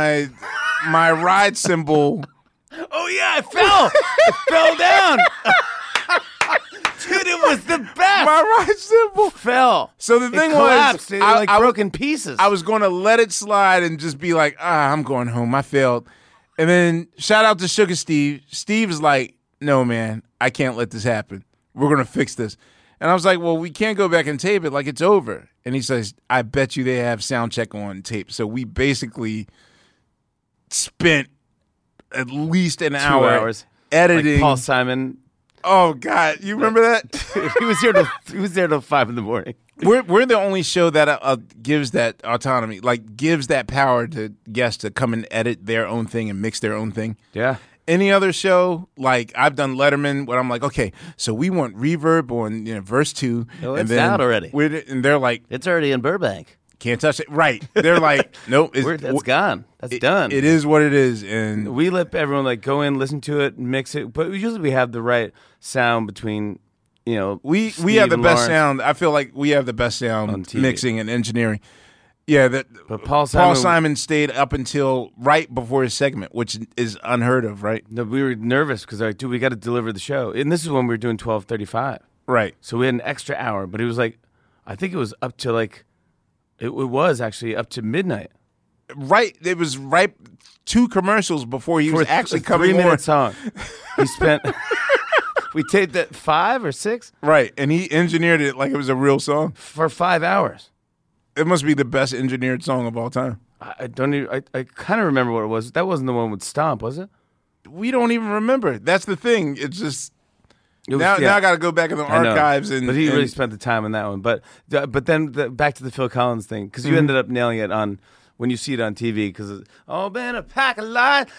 ride cymbal.
Oh yeah, it fell. It fell down. Dude, it was the best.
My ride cymbal
Fell.
So the thing
it collapsed.
was,
It like broke in pieces.
I was going to let it slide and just be like, I'm going home. I failed. And then shout out to Sugar Steve. Steve is like, no, man, I can't let this happen. We're going to fix this. And I was like, well, we can't go back and tape it like it's over. And he says, I bet you they have sound check on tape. So we basically spent at least an
2
hour
hours
editing.
Like Paul Simon.
Oh, God. You remember that?
He was there till 5 a.m.
We're the only show that gives that autonomy, like gives that power to guests to come and edit their own thing and mix their own thing.
Yeah.
Any other show, like I've done Letterman, where I'm like, okay, so we want reverb on verse 2.
Oh,
and
it's
then
out already.
And they're like,
It's already in Burbank.
can't touch it. Right. They're like, nope.
That's gone. That's done.
It is what it is. And
We let everyone like go in, listen to it, mix it. But usually we have the right sound between,
we
Steve
have the
and
best
Lawrence.
sound. I feel like we have the best
On
sound
TV.
mixing and engineering. Yeah,
But Paul
Paul
Simon-
Simon stayed up until right before his segment, which is unheard of, right?
No, we were nervous because like, dude, we got to deliver the show. And this is when we were doing 12:35.
Right.
So we had an extra hour, but it was like, I think it was up to like, it was actually up to midnight.
Right. It was right 2 commercials before he
For
was actually
a
coming
3-minute
on.
song. He spent, we taped at 5 or 6
Right. And he engineered it like it was a real song.
for 5 hours.
It must be the best engineered song of all time.
I don't even, I kind of remember what it was. That wasn't the one with Stomp, was it?
We don't even remember. That's the thing. It's just
It was-
now
yeah.
I got to go back in the
I know.
archives and
but he
and-
really spent the time on that one. But then back to the Phil Collins thing because you ended up nailing it on when you see it on TV because oh man, a pack of lies.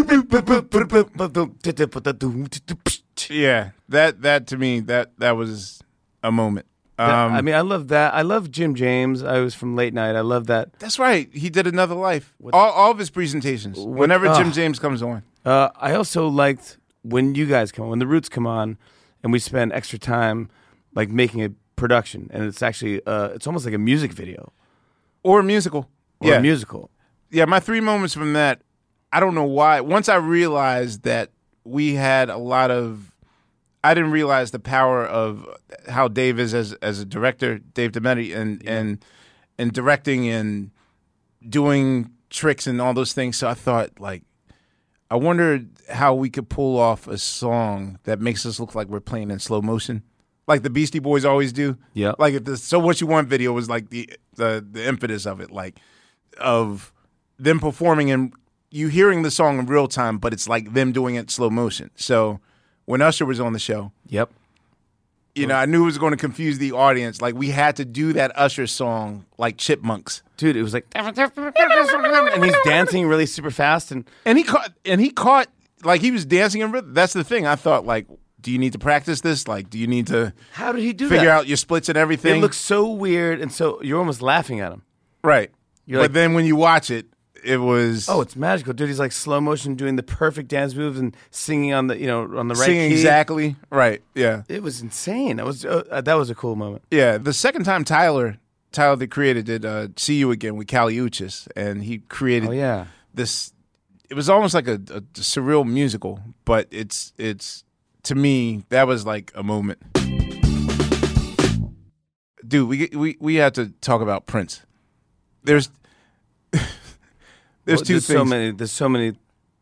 yeah. That to me that was a moment.
I mean, I love that. I love Jim James. I was from Late Night. I love that.
That's right. He did Another Life. All of his presentations. Whenever Jim James comes on.
I also liked when you guys come on, when the Roots come on, and we spend extra time like making a production, and it's actually it's almost like a music video
Or a musical.
or a musical.
Yeah, my 3 moments from that, I don't know why. Once I realized that we had a lot of, I didn't realize the power of how Dave is as a director, Dave Demetti, and directing and doing tricks and all those things. So I thought, like, I wondered how we could pull off a song that makes us look like we're playing in slow motion, like the Beastie Boys always do.
Yeah.
Like if the "So What You Want" video was like the impetus of it, like of them performing and you hearing the song in real time, but it's like them doing it slow motion. So when Usher was on the show,
Yep.
you know, I knew it was going to confuse the audience. Like we had to do that Usher song like chipmunks.
Dude, it was like, and he's dancing really super fast, and
He caught like he was dancing in rhythm. That's the thing. I thought, like, do you need to practice this? Like, do you need to
how did he do
figure
that?
out your splits and everything?
It looks so weird, and so you're almost laughing at him.
right.
You're
But
like-
then when you watch it, it was
Oh, it's magical, dude. He's like slow motion doing the perfect dance moves and singing on the on the right
singing
key.
exactly right. Yeah.
It was insane. That was a cool moment.
Yeah. The second time Tyler the creator did "See You Again" with Kali Uchis, and he created
Oh yeah.
this. It was almost like a surreal musical, but it's to me that was like a moment. Dude, we have to talk about Prince. There's two things.
There's so many.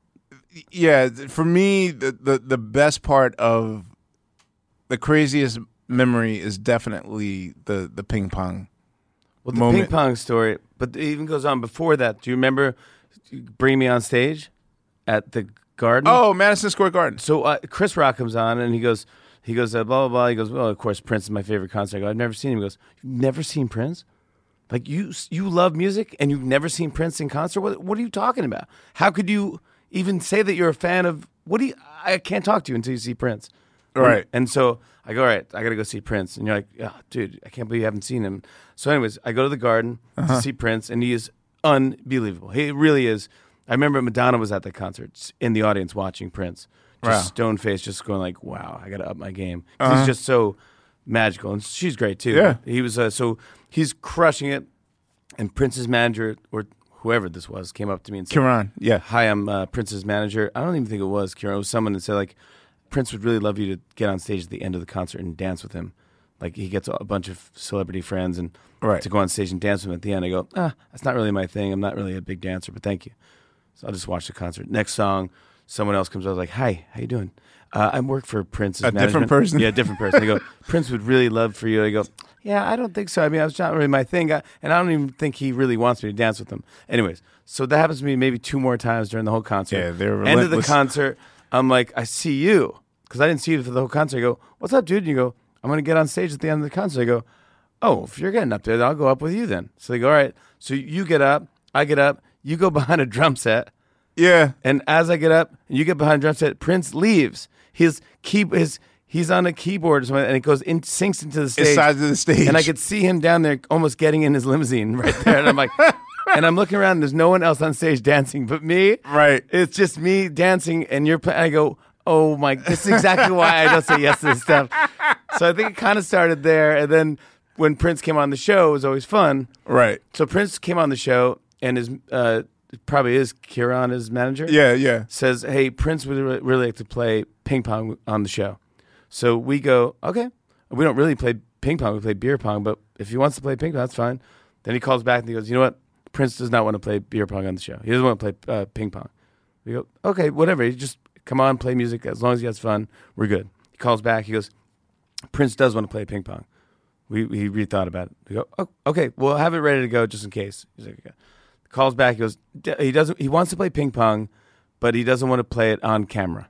Yeah, for me, the best part of the craziest memory is definitely the ping pong.
Well, the
moment.
ping pong story, but it even goes on before that. Do you remember bringing me on stage at the Garden?
Oh, Madison Square Garden.
So Chris Rock comes on and he goes, blah, blah, blah. He goes, well, of course, Prince is my favorite concert. I go, I've never seen him. He goes, you've never seen Prince? Like, you love music and you've never seen Prince in concert? What are you talking about? How could you even say that you're a fan of, I can't talk to you until you see Prince.
Right.
And so I go, all right, I got to go see Prince. And you're like, oh, dude, I can't believe you haven't seen him. So anyways, I go to the Garden to see Prince, and he is unbelievable. He really is. I remember Madonna was at the concert in the audience watching Prince. Just
Wow.
stone-faced, just going like, wow, I got to up my game. 'Cause he's just so magical. And she's great, too.
Yeah.
He was, so he's crushing it. And Prince's manager, or whoever this was, came up to me and said,
Kiran, yeah.
hi, I'm Prince's manager. I don't even think it was Kieran. It was someone that said, like, Prince would really love you to get on stage at the end of the concert and dance with him. Like, he gets a bunch of celebrity friends and
Right.
to go on stage and dance with him at the end. I go, that's not really my thing. I'm not really a big dancer, but thank you. So I'll just watch the concert. Next song, someone else comes out like, hi, how you doing? I work for Prince's
A different
management."
person?
Yeah, different person. I go, Prince would really love for you. I go, yeah, I don't think so. I mean, it's not really my thing. And I don't even think he really wants me to dance with him. Anyways, so that happens to me maybe 2 more times during the whole concert.
Yeah, they're
End of the
relentless.
concert, I'm like, I see you. Because I didn't see you for the whole concert. I go, what's up, dude? And you go, I'm going to get on stage at the end of the concert. I go, oh, if you're getting up there, then I'll go up with you then. So they go, all right. So you get up, I get up, you go behind a drum set.
Yeah.
And as I get up and you get behind a drum set, Prince leaves. He's on a keyboard or something, and it goes in, sinks into the stage.
Inside of the stage.
And I could see him down there almost getting in his limousine right there. And I'm like, and I'm looking around, and there's no one else on stage dancing but me.
Right.
It's just me dancing, and you're playing. I go, oh my, this is exactly why I don't say yes to this stuff. So I think it kind of started there. And then when Prince came on the show, it was always fun.
Right.
So Prince came on the show, and his probably is Kieran, his manager.
Yeah, yeah.
Says, hey, Prince would really like to play ping pong on the show. So we go, okay. We don't really play ping pong, we play beer pong, but if he wants to play ping pong, that's fine. Then he calls back and he goes, you know what? Prince does not want to play beer pong on the show. He doesn't want to play ping pong. We go, okay, whatever. You just come on, play music. As long as he has fun, we're good. He calls back. He goes, Prince does want to play ping pong. We rethought about it. We go, oh, okay, we'll have it ready to go just in case. He's like, okay. Calls back. He goes, he wants to play ping pong, but he doesn't want to play it on camera.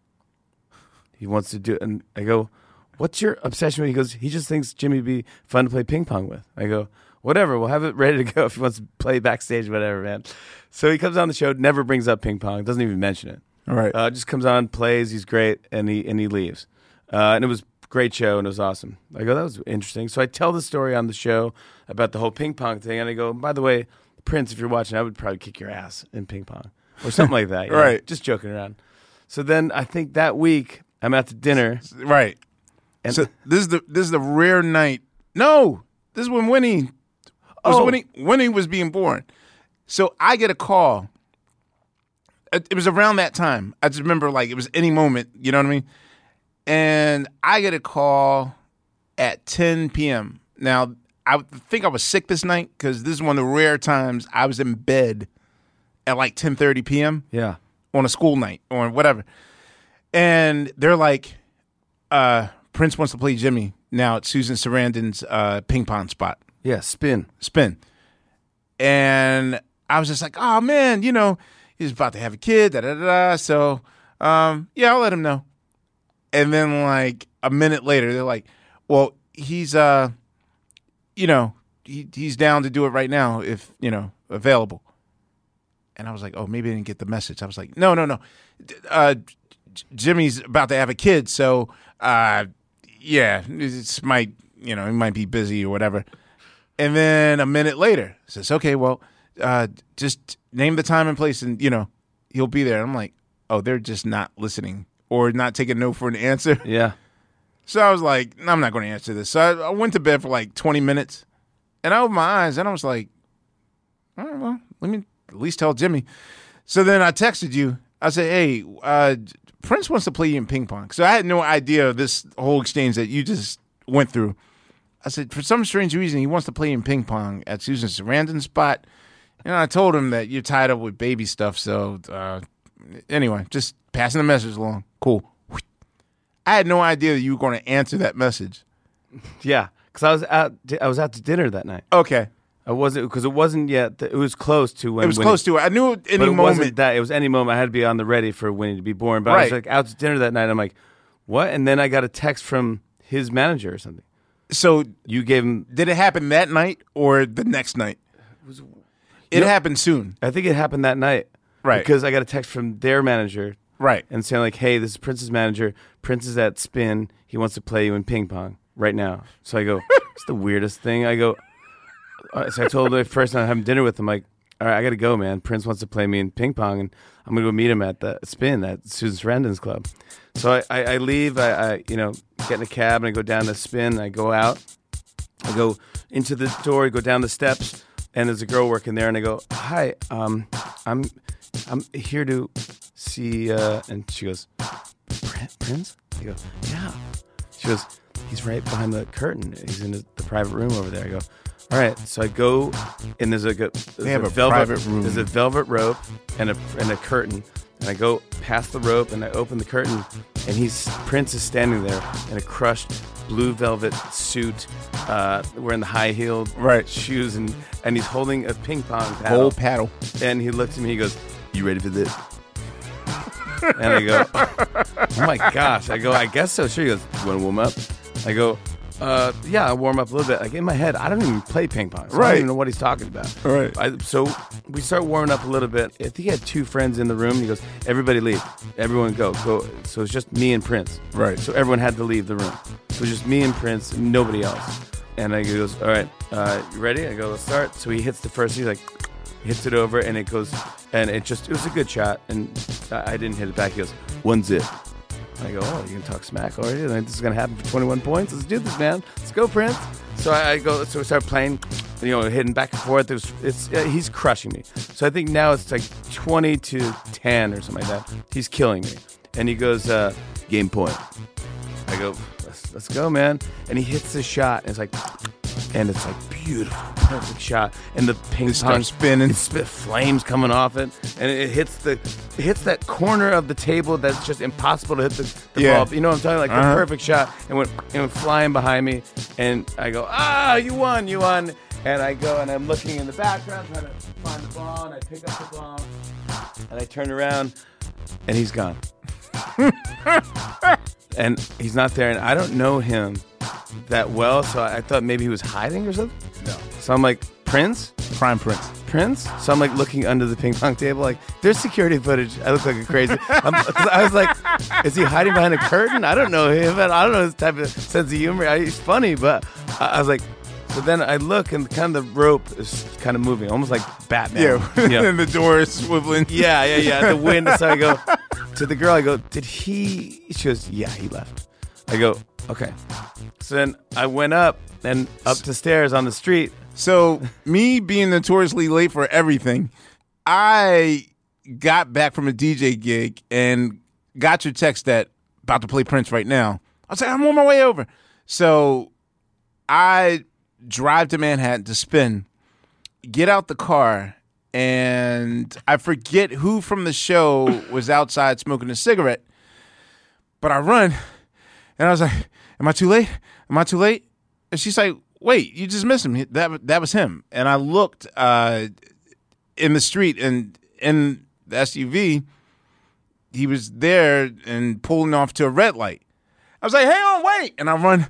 He wants to do it. And I go, what's your obsession with? He goes, he just thinks Jimmy would be fun to play ping pong with. I go, whatever, we'll have it ready to go if he wants to play backstage, whatever, man. So he comes on the show, never brings up ping pong, doesn't even mention it.
All right.
Just comes on, plays, he's great, and he leaves. And it was a great show, and it was awesome. I go, that was interesting. So I tell the story on the show about the whole ping pong thing, and I go, by the way, Prince, if you're watching, I would probably kick your ass in ping pong or something like that. You know?
Right.
Just joking around. So then I think that week I'm at the dinner.
Right.
And
So this is the rare night. No, this is when Winnie was
Oh.
Winnie was being born. So I get a call. It was around that time. I just remember like it was any moment, you know what I mean? And I get a call at 10 p.m. Now, I think I was sick this night because this is one of the rare times I was in bed at like 10:30 p.m.
Yeah.
on a school night or whatever. And they're like, Prince wants to play Jimmy now at Susan Sarandon's ping pong spot.
Yeah, spin.
And I was just like, oh, man, you know, he's about to have a kid, da-da-da-da. So, yeah, I'll let him know. And then, like, a minute later, they're like, well, he's, you know, he's down to do it right now if, you know, available. And I was like, oh, maybe I didn't get the message. I was like, no. Jimmy's about to have a kid, so, yeah, it might, you know, he might be busy or whatever. And then a minute later, says, okay, well, just name the time and place and, you know, he'll be there. I'm like, oh, they're just not listening or not taking no for an answer.
Yeah.
So I was like, no, I'm not going to answer this. So I went to bed for like 20 minutes and I opened my eyes and I was like, all right, well, let me at least tell Jimmy. So then I texted you. I said, hey, Prince wants to play you in ping pong. So I had no idea of this whole exchange that you just went through. I said, for some strange reason, he wants to play in ping pong at Susan Sarandon's spot. And I told him that you're tied up with baby stuff. So anyway, just passing the message along. Cool. I had no idea that you were going to answer that message.
Yeah, because I was out to dinner that night.
Okay.
I wasn't, because it wasn't yet. It was close to when.
It was close to it. I knew any
but it
moment.
Wasn't that. It was any moment. I had to be on the ready for Winnie to be born. But I was
Right.
like out to dinner that night. I'm like, what? And then I got a text from his manager or something.
So
You gave him.
did it happen that night or the next night? It happened soon.
I think it happened that night.
Right.
Because I got a text from their manager.
Right.
And saying like, hey, this is Prince's manager. Prince is at Spin. He wants to play you in ping pong right now. So I go, it's the weirdest thing. I go, so I told him the first time I'm having dinner with him, like, all right, I got to go, man. Prince wants to play me in ping pong, and I'm going to go meet him at the Spin at Susan Sarandon's club. So I leave, I you know, get in a cab, and I go down the Spin, and I go out. I go into the door, go down the steps, and there's a girl working there, and I go, hi, I'm here to see, and she goes, Prince? I go, yeah. She goes, he's right behind the curtain. He's in the private room over there. I go, all right. So I go, and there's a
private room.
There's a velvet rope and a curtain. And I go past the rope, and I open the curtain, and Prince is standing there in a crushed blue velvet suit, wearing the high-heeled shoes, and he's holding a ping pong paddle.
Whole paddle.
And he looks at me, he goes, you ready for this? And I go, oh my gosh. I go, I guess so. Sure. He goes, you want to warm up? I go, yeah, I'll warm up a little bit. Like in my head, I don't even play ping pong. So I don't even know what he's talking about.
Right.
So we start warming up a little bit. I think he had two friends in the room. He goes, everybody leave. Everyone go. So it's just me and Prince.
Right.
So everyone had to leave the room. So it's just me and Prince, and nobody else. And he goes, all right, you ready? I go, let's start. So he hits the first, he's like, hits it over, and it goes, and it was a good shot, and I didn't hit it back. He goes, 1-0. I go, oh, you can talk smack already? Like, this is going to happen for 21 points? Let's do this, man. Let's go, Prince. So so we start playing, you know, hitting back and forth. He's crushing me. So I think now it's like 20-10 or something like that. He's killing me. And he goes, game point. I go, let's go, man. And he hits the shot, and it's like beautiful, perfect shot, and the ping pong
spinning,
flames coming off it, and it hits that corner of the table that's just impossible to hit the ball. You know what I'm talking? Like the perfect shot, and went flying behind me, and I go, you won, and I go, and I'm looking in the background trying to find the ball, and I pick up the ball, and I turn around, and he's gone, and he's not there, and I don't know him that well, so I thought maybe he was hiding or something.
No.
So I'm like, Prince?
Prime Prince.
So I'm like looking under the ping pong table, like, there's security footage. I look like a crazy. 'Cause I was like, is he hiding behind a curtain? I don't know him. I don't know his type of sense of humor. He's funny, but I was like, so then I look, and kind of the rope is kind of moving, almost like Batman.
Yeah,
you know?
and the door is swiveling.
Yeah. The wind. So I go to the girl. I go, did he? She goes, yeah, he left. I go, okay. So then I went up the stairs on the street.
So me being notoriously late for everything, I got back from a DJ gig and got your text that about to play Prince right now. I was like, I'm on my way over. So I drive to Manhattan to spin, get out the car, and I forget who from the show was outside smoking a cigarette. But I run, and I was like, am I too late? Am I too late? And she's like, wait, you just missed him. That was him. And I looked in the street, and in the SUV, he was there and pulling off to a red light. I was like, hang on, wait. And I run.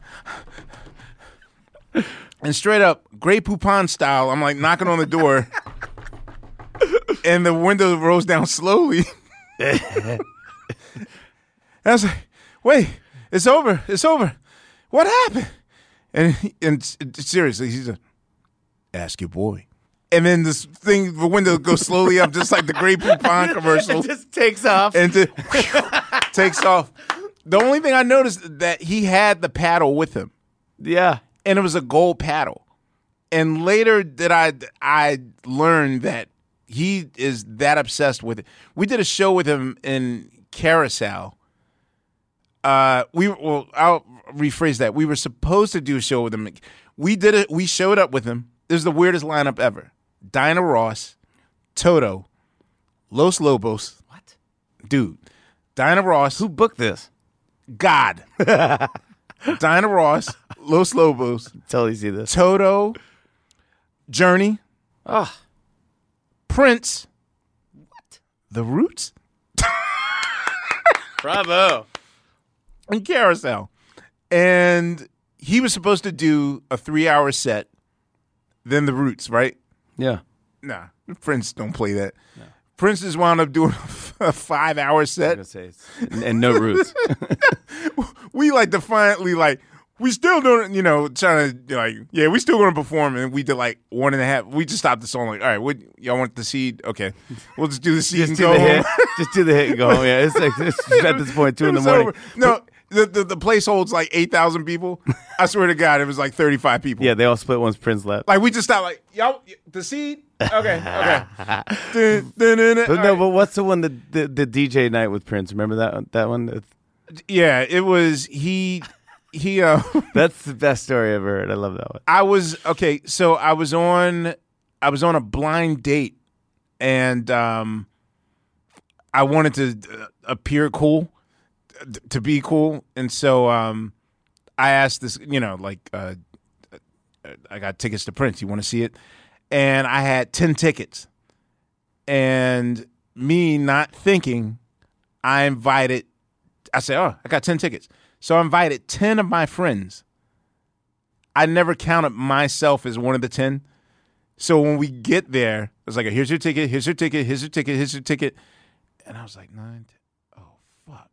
And straight up, Grey Poupon style, I'm like knocking on the door. And the window rolls down slowly. And I was like, wait, it's over. It's over. What happened? And seriously, he's like, ask your boy. And then this thing, the window goes slowly up, just like the Grey Poupon commercial.
It just takes off.
And takes off. The only thing I noticed that he had the paddle with him.
Yeah.
And it was a gold paddle. And later did I learned that he is that obsessed with it. We did a show with him in Carousel. I'll rephrase that. We were supposed to do a show with him. We did it. We showed up with him. This is the weirdest lineup ever. Diana Ross, Toto, Los Lobos.
What?
Dude. Diana Ross.
Who booked this?
God. Diana Ross, Los Lobos,
Totally see this.
Toto, Journey,
Oh.
Prince, what? The Roots,
Bravo.
and Carousel. And he was supposed to do a 3-hour set, then The Roots, right?
Yeah.
Nah, Prince don't play that. No. Prince has wound up doing a 5-hour set.
And no roots.
We like defiantly we still doing, trying to we still going to perform, and we did 1.5. We just stopped the song all right, what y'all want the seed? Okay, we'll just do the seed and go home.
Just do the hit and go home. Yeah, it's at this point 2 in the morning.
Over. No, the place holds 8,000 people. I swear to God, it was 35 people.
Yeah, they all split once Prince left.
We just stopped y'all the seed. Okay.
But what's the one the DJ night with Prince? Remember that one?
Yeah, it was he.
That's the best story I've ever heard. I love that one.
I was so I was on a blind date, and I wanted to appear cool, to be cool, and so I asked this, I got tickets to Prince. You want to see it? And I had 10 tickets, and me not thinking, I said, oh, I got 10 tickets. So I invited 10 of my friends. I never counted myself as one of the 10. So when we get there, I was like, here's your ticket, here's your ticket, here's your ticket, here's your ticket. And I was like, 9, 10, oh, fuck.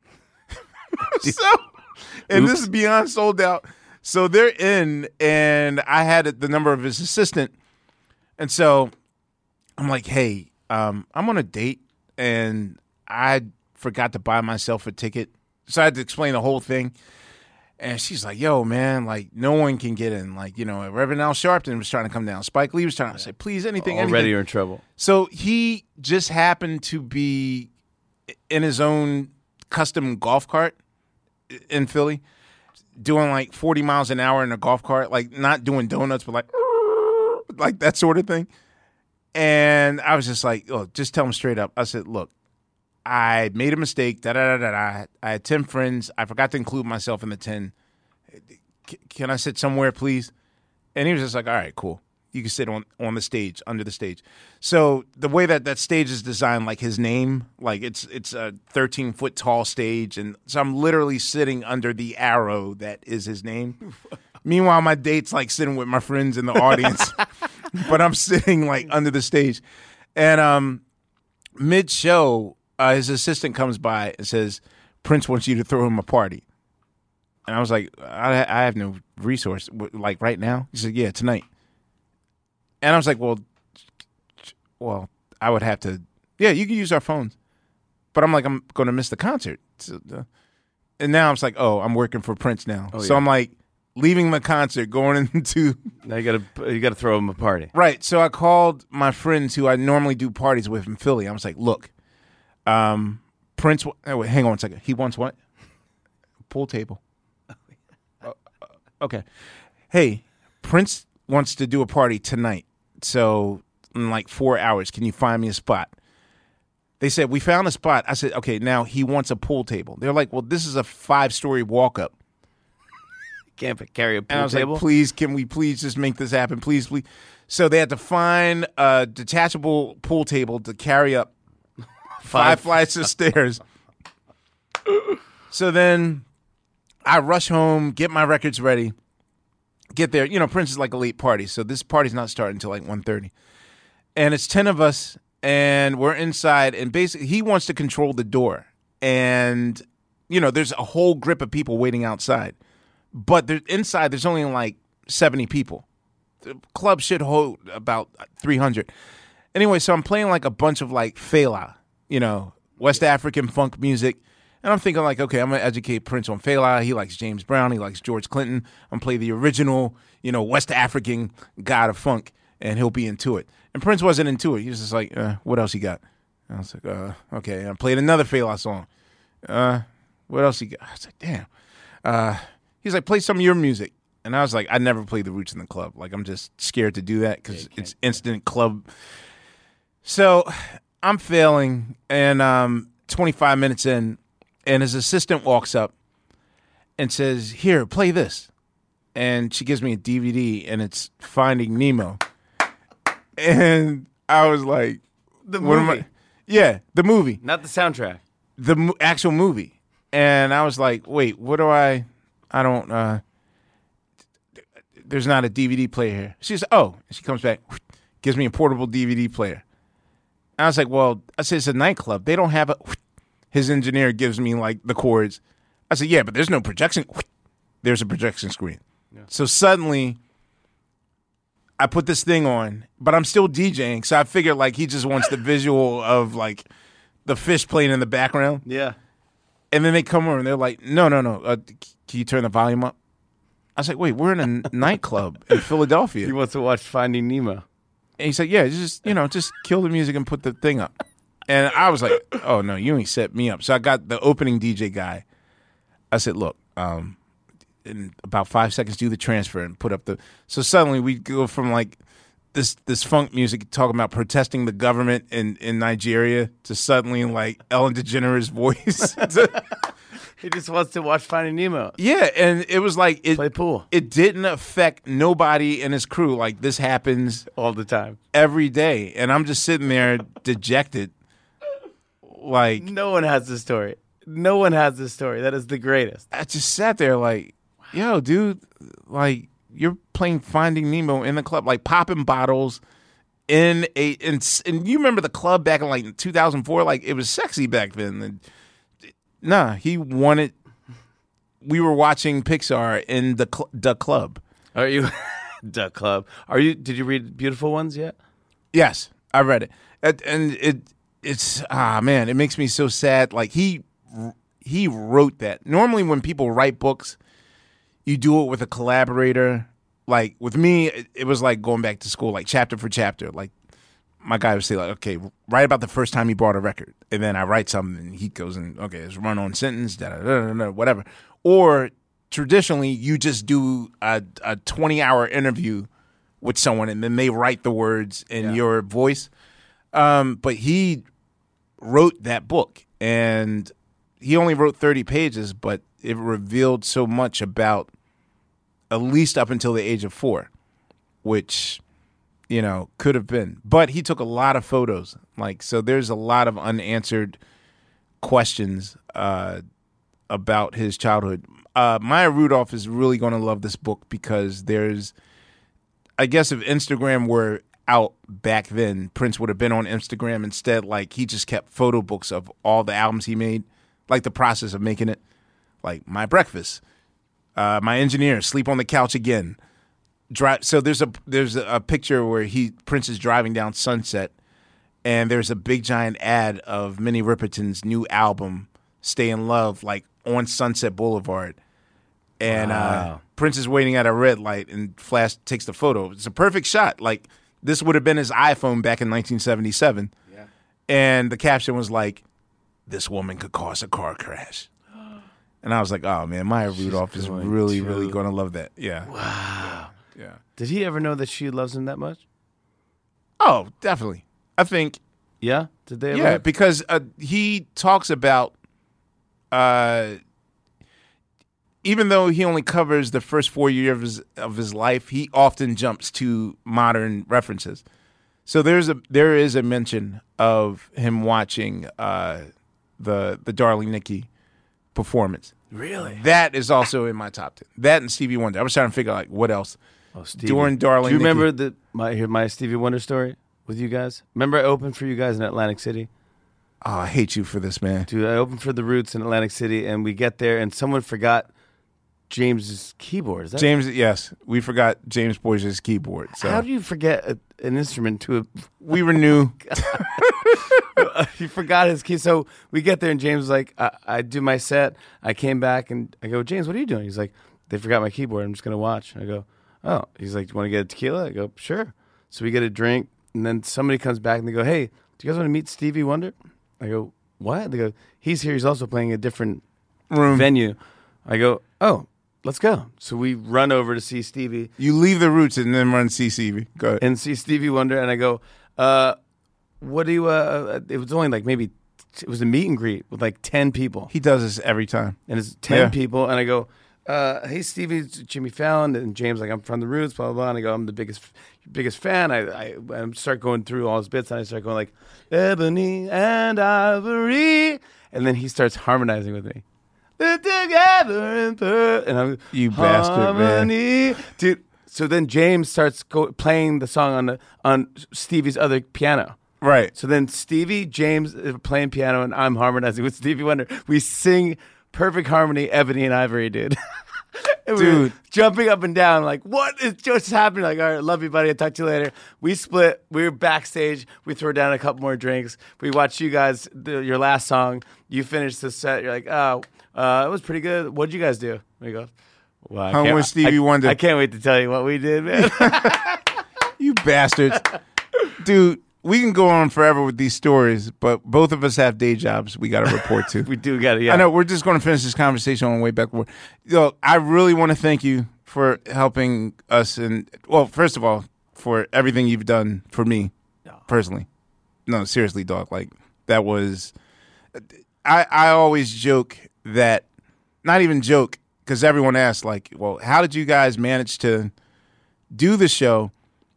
And this is beyond sold out. So they're in, and I had the number of his assistant. And so I'm like, hey, I'm on a date, and I forgot to buy myself a ticket. So I had to explain the whole thing. And she's like, yo, man, no one can get in. Reverend Al Sharpton was trying to come down. Spike Lee was trying to say, please, anything.
Already you're in trouble.
So he just happened to be in his own custom golf cart in Philly, doing 40 miles an hour in a golf cart, not doing donuts, but like that sort of thing. And I was just like, oh, just tell him straight up. I said, look, I made a mistake. I had 10 friends. I forgot to include myself in the 10. Can I sit somewhere, please? And he was just like, all right, cool. You can sit on the stage, under the stage. So the way that stage is designed, his name, it's a 13-foot tall stage. And so I'm literally sitting under the arrow that is his name. Meanwhile, my date's sitting with my friends in the audience. But I'm sitting under the stage. And mid-show, his assistant comes by and says, Prince wants you to throw him a party. And I was like, I have no resource. Right now? He said, yeah, tonight. And I was like, well, I would have to, yeah, you can use our phones. But I'm going to miss the concert. So, and now I'm like, oh, I'm working for Prince now. Oh, so yeah. I'm like, leaving the concert, going into
Now you gotta throw him a party.
right. So I called my friends who I normally do parties with in Philly. I was like, look, Prince. Wait, hang on a second. He wants what? Pool table. Okay. Hey, Prince wants to do a party tonight. So in like 4 hours, can you find me a spot? They said, we found a spot. I said, okay, now he wants a pool table. They're like, well, this is a 5-story walk-up.
Can't carry a pool
And I was
table.
like, please, can we please just make this happen? Please, please. So they had to find a detachable pool table to carry up 5 flights of stairs. So then I rush home, get my records ready, get there. You know, Prince is like a late party, so this party's not starting until like 1:30. And it's 10 of us, and we're inside, and basically he wants to control the door. And, you know, there's a whole grip of people waiting outside. But inside, there's only like 70 people. The club should hold about 300. Anyway, so I'm playing like a bunch of like Fela, you know, West African funk music. And I'm thinking like, okay, I'm going to educate Prince on Fela. He likes James Brown. He likes George Clinton. I'm play the original, you know, West African god of funk, and he'll be into it. And Prince wasn't into it. He was just like, what else you got? And I was like, okay. And I played another Fela song. What else you got? I was like, damn. He's like, play some of your music. And I was like, I never played the Roots in the club. Like, I'm just scared to do that because it's instant club. So I'm failing, and 25 minutes in, and his assistant walks up and says, here, play this. And she gives me a DVD, and it's Finding Nemo. And I was like,
The
what am
movie.
I? Yeah, the movie.
Not the soundtrack.
The actual movie. And I was like, wait, what do I don't, there's not a DVD player here. She says, oh, and she comes back, gives me a portable DVD player. And I was like, well, I said, it's a nightclub. They don't have a, his engineer gives me like the chords. I said, yeah, but there's no projection. There's a projection screen. Yeah. So suddenly I put this thing on, but I'm still DJing. So I figured like he just wants the visual of like the fish playing in the background.
Yeah.
And then they come over and they're like, no. Can you turn the volume up? I was like, wait, we're in a nightclub in Philadelphia.
He wants to watch Finding Nemo.
And he said, yeah, just kill the music and put the thing up. And I was like, oh, no, you ain't set me up. So I got the opening DJ guy. I said, look, in about 5 seconds, do the transfer and put up the. So suddenly we go from like this funk music talking about protesting the government in Nigeria to suddenly like Ellen DeGeneres' voice.
He just wants to watch Finding Nemo.
Yeah, and it was like
Play pool.
It didn't affect nobody in his crew. Like this happens
All the time.
every day, and I'm just sitting there dejected. Like
No one has this story. No one has this story. That is the greatest.
I just sat there like, yo, dude, like you're playing Finding Nemo in the club, like popping bottles and you remember the club back in like 2004? Like it was sexy back then. And, nah, he wanted. We were watching Pixar in the club.
Are you Duck Club? Are you? Did you read Beautiful Ones yet?
Yes, I read it, and it's man, it makes me so sad. Like he wrote that. Normally, when people write books, you do it with a collaborator. Like with me, it was like going back to school, like chapter for chapter. Like my guy would say, like, okay, write about the first time he bought a record, and then I write something, and he goes and okay, it's run on sentence, whatever. Or traditionally, you just do a 20-hour interview with someone, and then they write the words in your voice. But he wrote that book, and he only wrote 30 pages, but it revealed so much about at least up until the age of 4, which, you know, could have been. But he took a lot of photos. Like, so there's a lot of unanswered questions about his childhood. Maya Rudolph is really going to love this book because there's, I guess if Instagram were out back then, Prince would have been on Instagram. Instead, like, he just kept photo books of all the albums he made, like the process of making it. Like, My Breakfast, My Engineer, Sleep on the Couch Again. So there's a picture where Prince is driving down Sunset, and there's a big giant ad of Minnie Riperton's new album, Stay in Love, like on Sunset Boulevard. and
Wow.
Prince is waiting at a red light, and Flash takes the photo. It's a perfect shot. Like, this would have been his iPhone back in 1977.
Yeah.
And the caption was like, "This woman could cause a car crash." And I was like, "Oh man, Maya Rudolph is
going
really,
to-
really going to love that." Yeah.
Wow.
Yeah.
Did he ever know that she loves him that much?
Oh, definitely. I think.
Yeah. Did they? Ever?
Yeah, because he talks about, even though he only covers the first 4 years of his life, he often jumps to modern references. So there is a mention of him watching the Darling Nikki performance.
Really?
That is also in my top 10. That and Stevie Wonder. I was trying to figure out like what else.
Oh, Stevie.
During Darling
Do you
Nikki.
remember my Stevie Wonder story with you guys? Remember I opened for you guys in Atlantic City?
Oh, I hate you for this, man.
Dude, I opened for the Roots in Atlantic City, and we get there, and someone forgot James's keyboard. Is that
James, yes, we forgot James Boyce's keyboard. So
How do you forget an instrument to
we were new.
he forgot his key. So we get there, and James was like, I do my set. I came back, and I go, James, what are you doing? He's like, they forgot my keyboard. I'm just going to watch. I go, oh. He's like, do you want to get a tequila? I go, sure. So we get a drink, and then somebody comes back, and they go, hey, do you guys want to meet Stevie Wonder? I go, what? They go, he's here. He's also playing a different
Room.
venue. I go, oh, let's go. So we run over to see Stevie
You leave the Roots and then run CCV. Go ahead.
and see Stevie Wonder, and I go, what do you, it was only like maybe, it was a meet and greet with like 10 people.
He does this every time.
And it's 10
Yeah.
people, and I go, hey, Stevie, it's Jimmy Fallon, and James like, I'm from the Roots, blah, blah, blah, and I go, I'm the biggest fan. I start going through all his bits, and I start going like, Ebony and Ivory, and then he starts harmonizing with me. They're together and I'm
You bastard, man.
harmony. Dude, so then James starts playing the song on Stevie's other piano.
Right.
So then Stevie, James playing piano, and I'm harmonizing with Stevie Wonder. We sing perfect harmony, Ebony and Ivory, dude. And we were
Dude.
jumping up and down, like, what is just happening? Like, all right, love you, buddy. I'll talk to you later. We split. We were backstage. We throw down a couple more drinks. We watched you guys, your last song. You finished the set. You're like, oh, it was pretty good. What'd you guys do? We go, well, I
Hung
can't-
with Stevie Wonder.
I can't wait to tell you what we did, man.
You bastards. Dude, we can go on forever with these stories, but both of us have day jobs we got to report to.
we do got it. Yeah.
I know. We're just going to finish this conversation on the way back. Yo, I really want to thank you for helping us. And, well, first of all, for everything you've done for me personally. No, seriously, dog. Like, that was. I always joke that, not even joke, because everyone asks, like, well, how did you guys manage to do the show?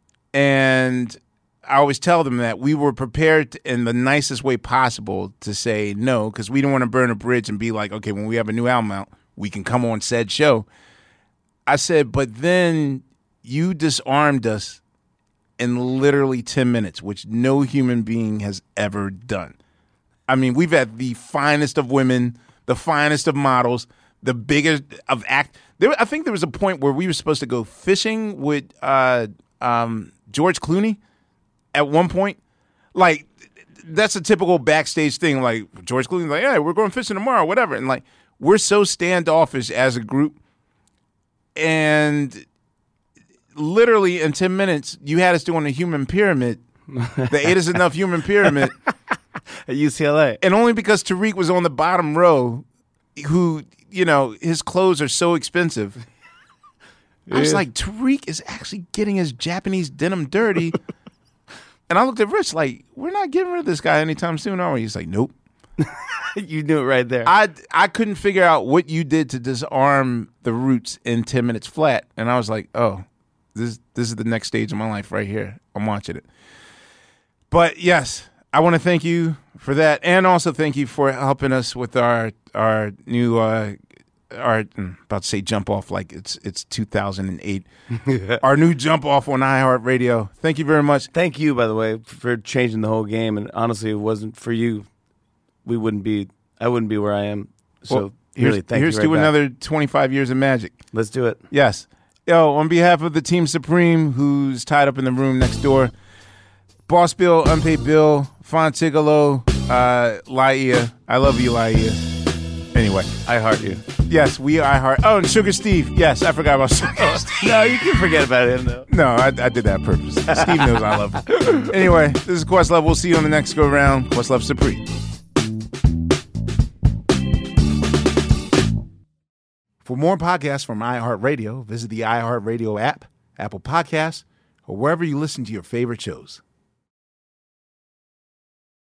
And I always tell them that we were prepared in the nicest way possible to say no, because we don't want to burn a bridge and be like, okay, when we have a new album out, we can come on said show. I said, but then you disarmed us in literally 10 minutes, which no human being has ever done. I mean, we've had the finest of women, the finest of models, the biggest of act. I think there was a point where we were supposed to go fishing with George Clooney at one point. Like, that's a typical backstage thing. Like, George Clooney's like, yeah, we're going fishing tomorrow, whatever. And, like, we're so standoffish as a group. And literally in 10 minutes, you had us doing a human pyramid. The 8 is enough human pyramid.
At UCLA.
And only because Tariq was on the bottom row, who, you know, his clothes are so expensive. I was
Yeah.
like, Tariq is actually getting his Japanese denim dirty. And I looked at Rich like, we're not getting rid of this guy anytime soon, are we? He's like, nope.
You knew it right there.
I couldn't figure out what you did to disarm the Roots in 10 minutes flat. And I was like, oh, this is the next stage of my life right here. I'm watching it. But yes, I want to thank you for that. And also thank you for helping us with our new, I'm about to say jump off like it's 2008. Our new jump off on iHeartRadio. Thank you very much.
Thank you, by the way, for changing the whole game. And honestly, it wasn't for you, I wouldn't be where I am. So
Well,
really, thank
here's
you.
to
Right back.
another 25 years of magic.
Let's do it.
Yes. Yo, on behalf of the Team Supreme, who's tied up in the room next door, Boss Bill, Unpaid Bill, Fontigolo, Laia. I love you, Laia. Anyway,
I heart you.
yes, we are heart. Oh, and Sugar Steve. Yes, I forgot about Sugar Steve.
No, you can forget about him though.
No, I did that on purpose. Steve knows I love him. Anyway, this is Questlove. We'll see you on the next go round. Questlove Supreme. For more podcasts from iHeartRadio, visit the iHeartRadio app, Apple Podcasts, or wherever you listen to your favorite shows.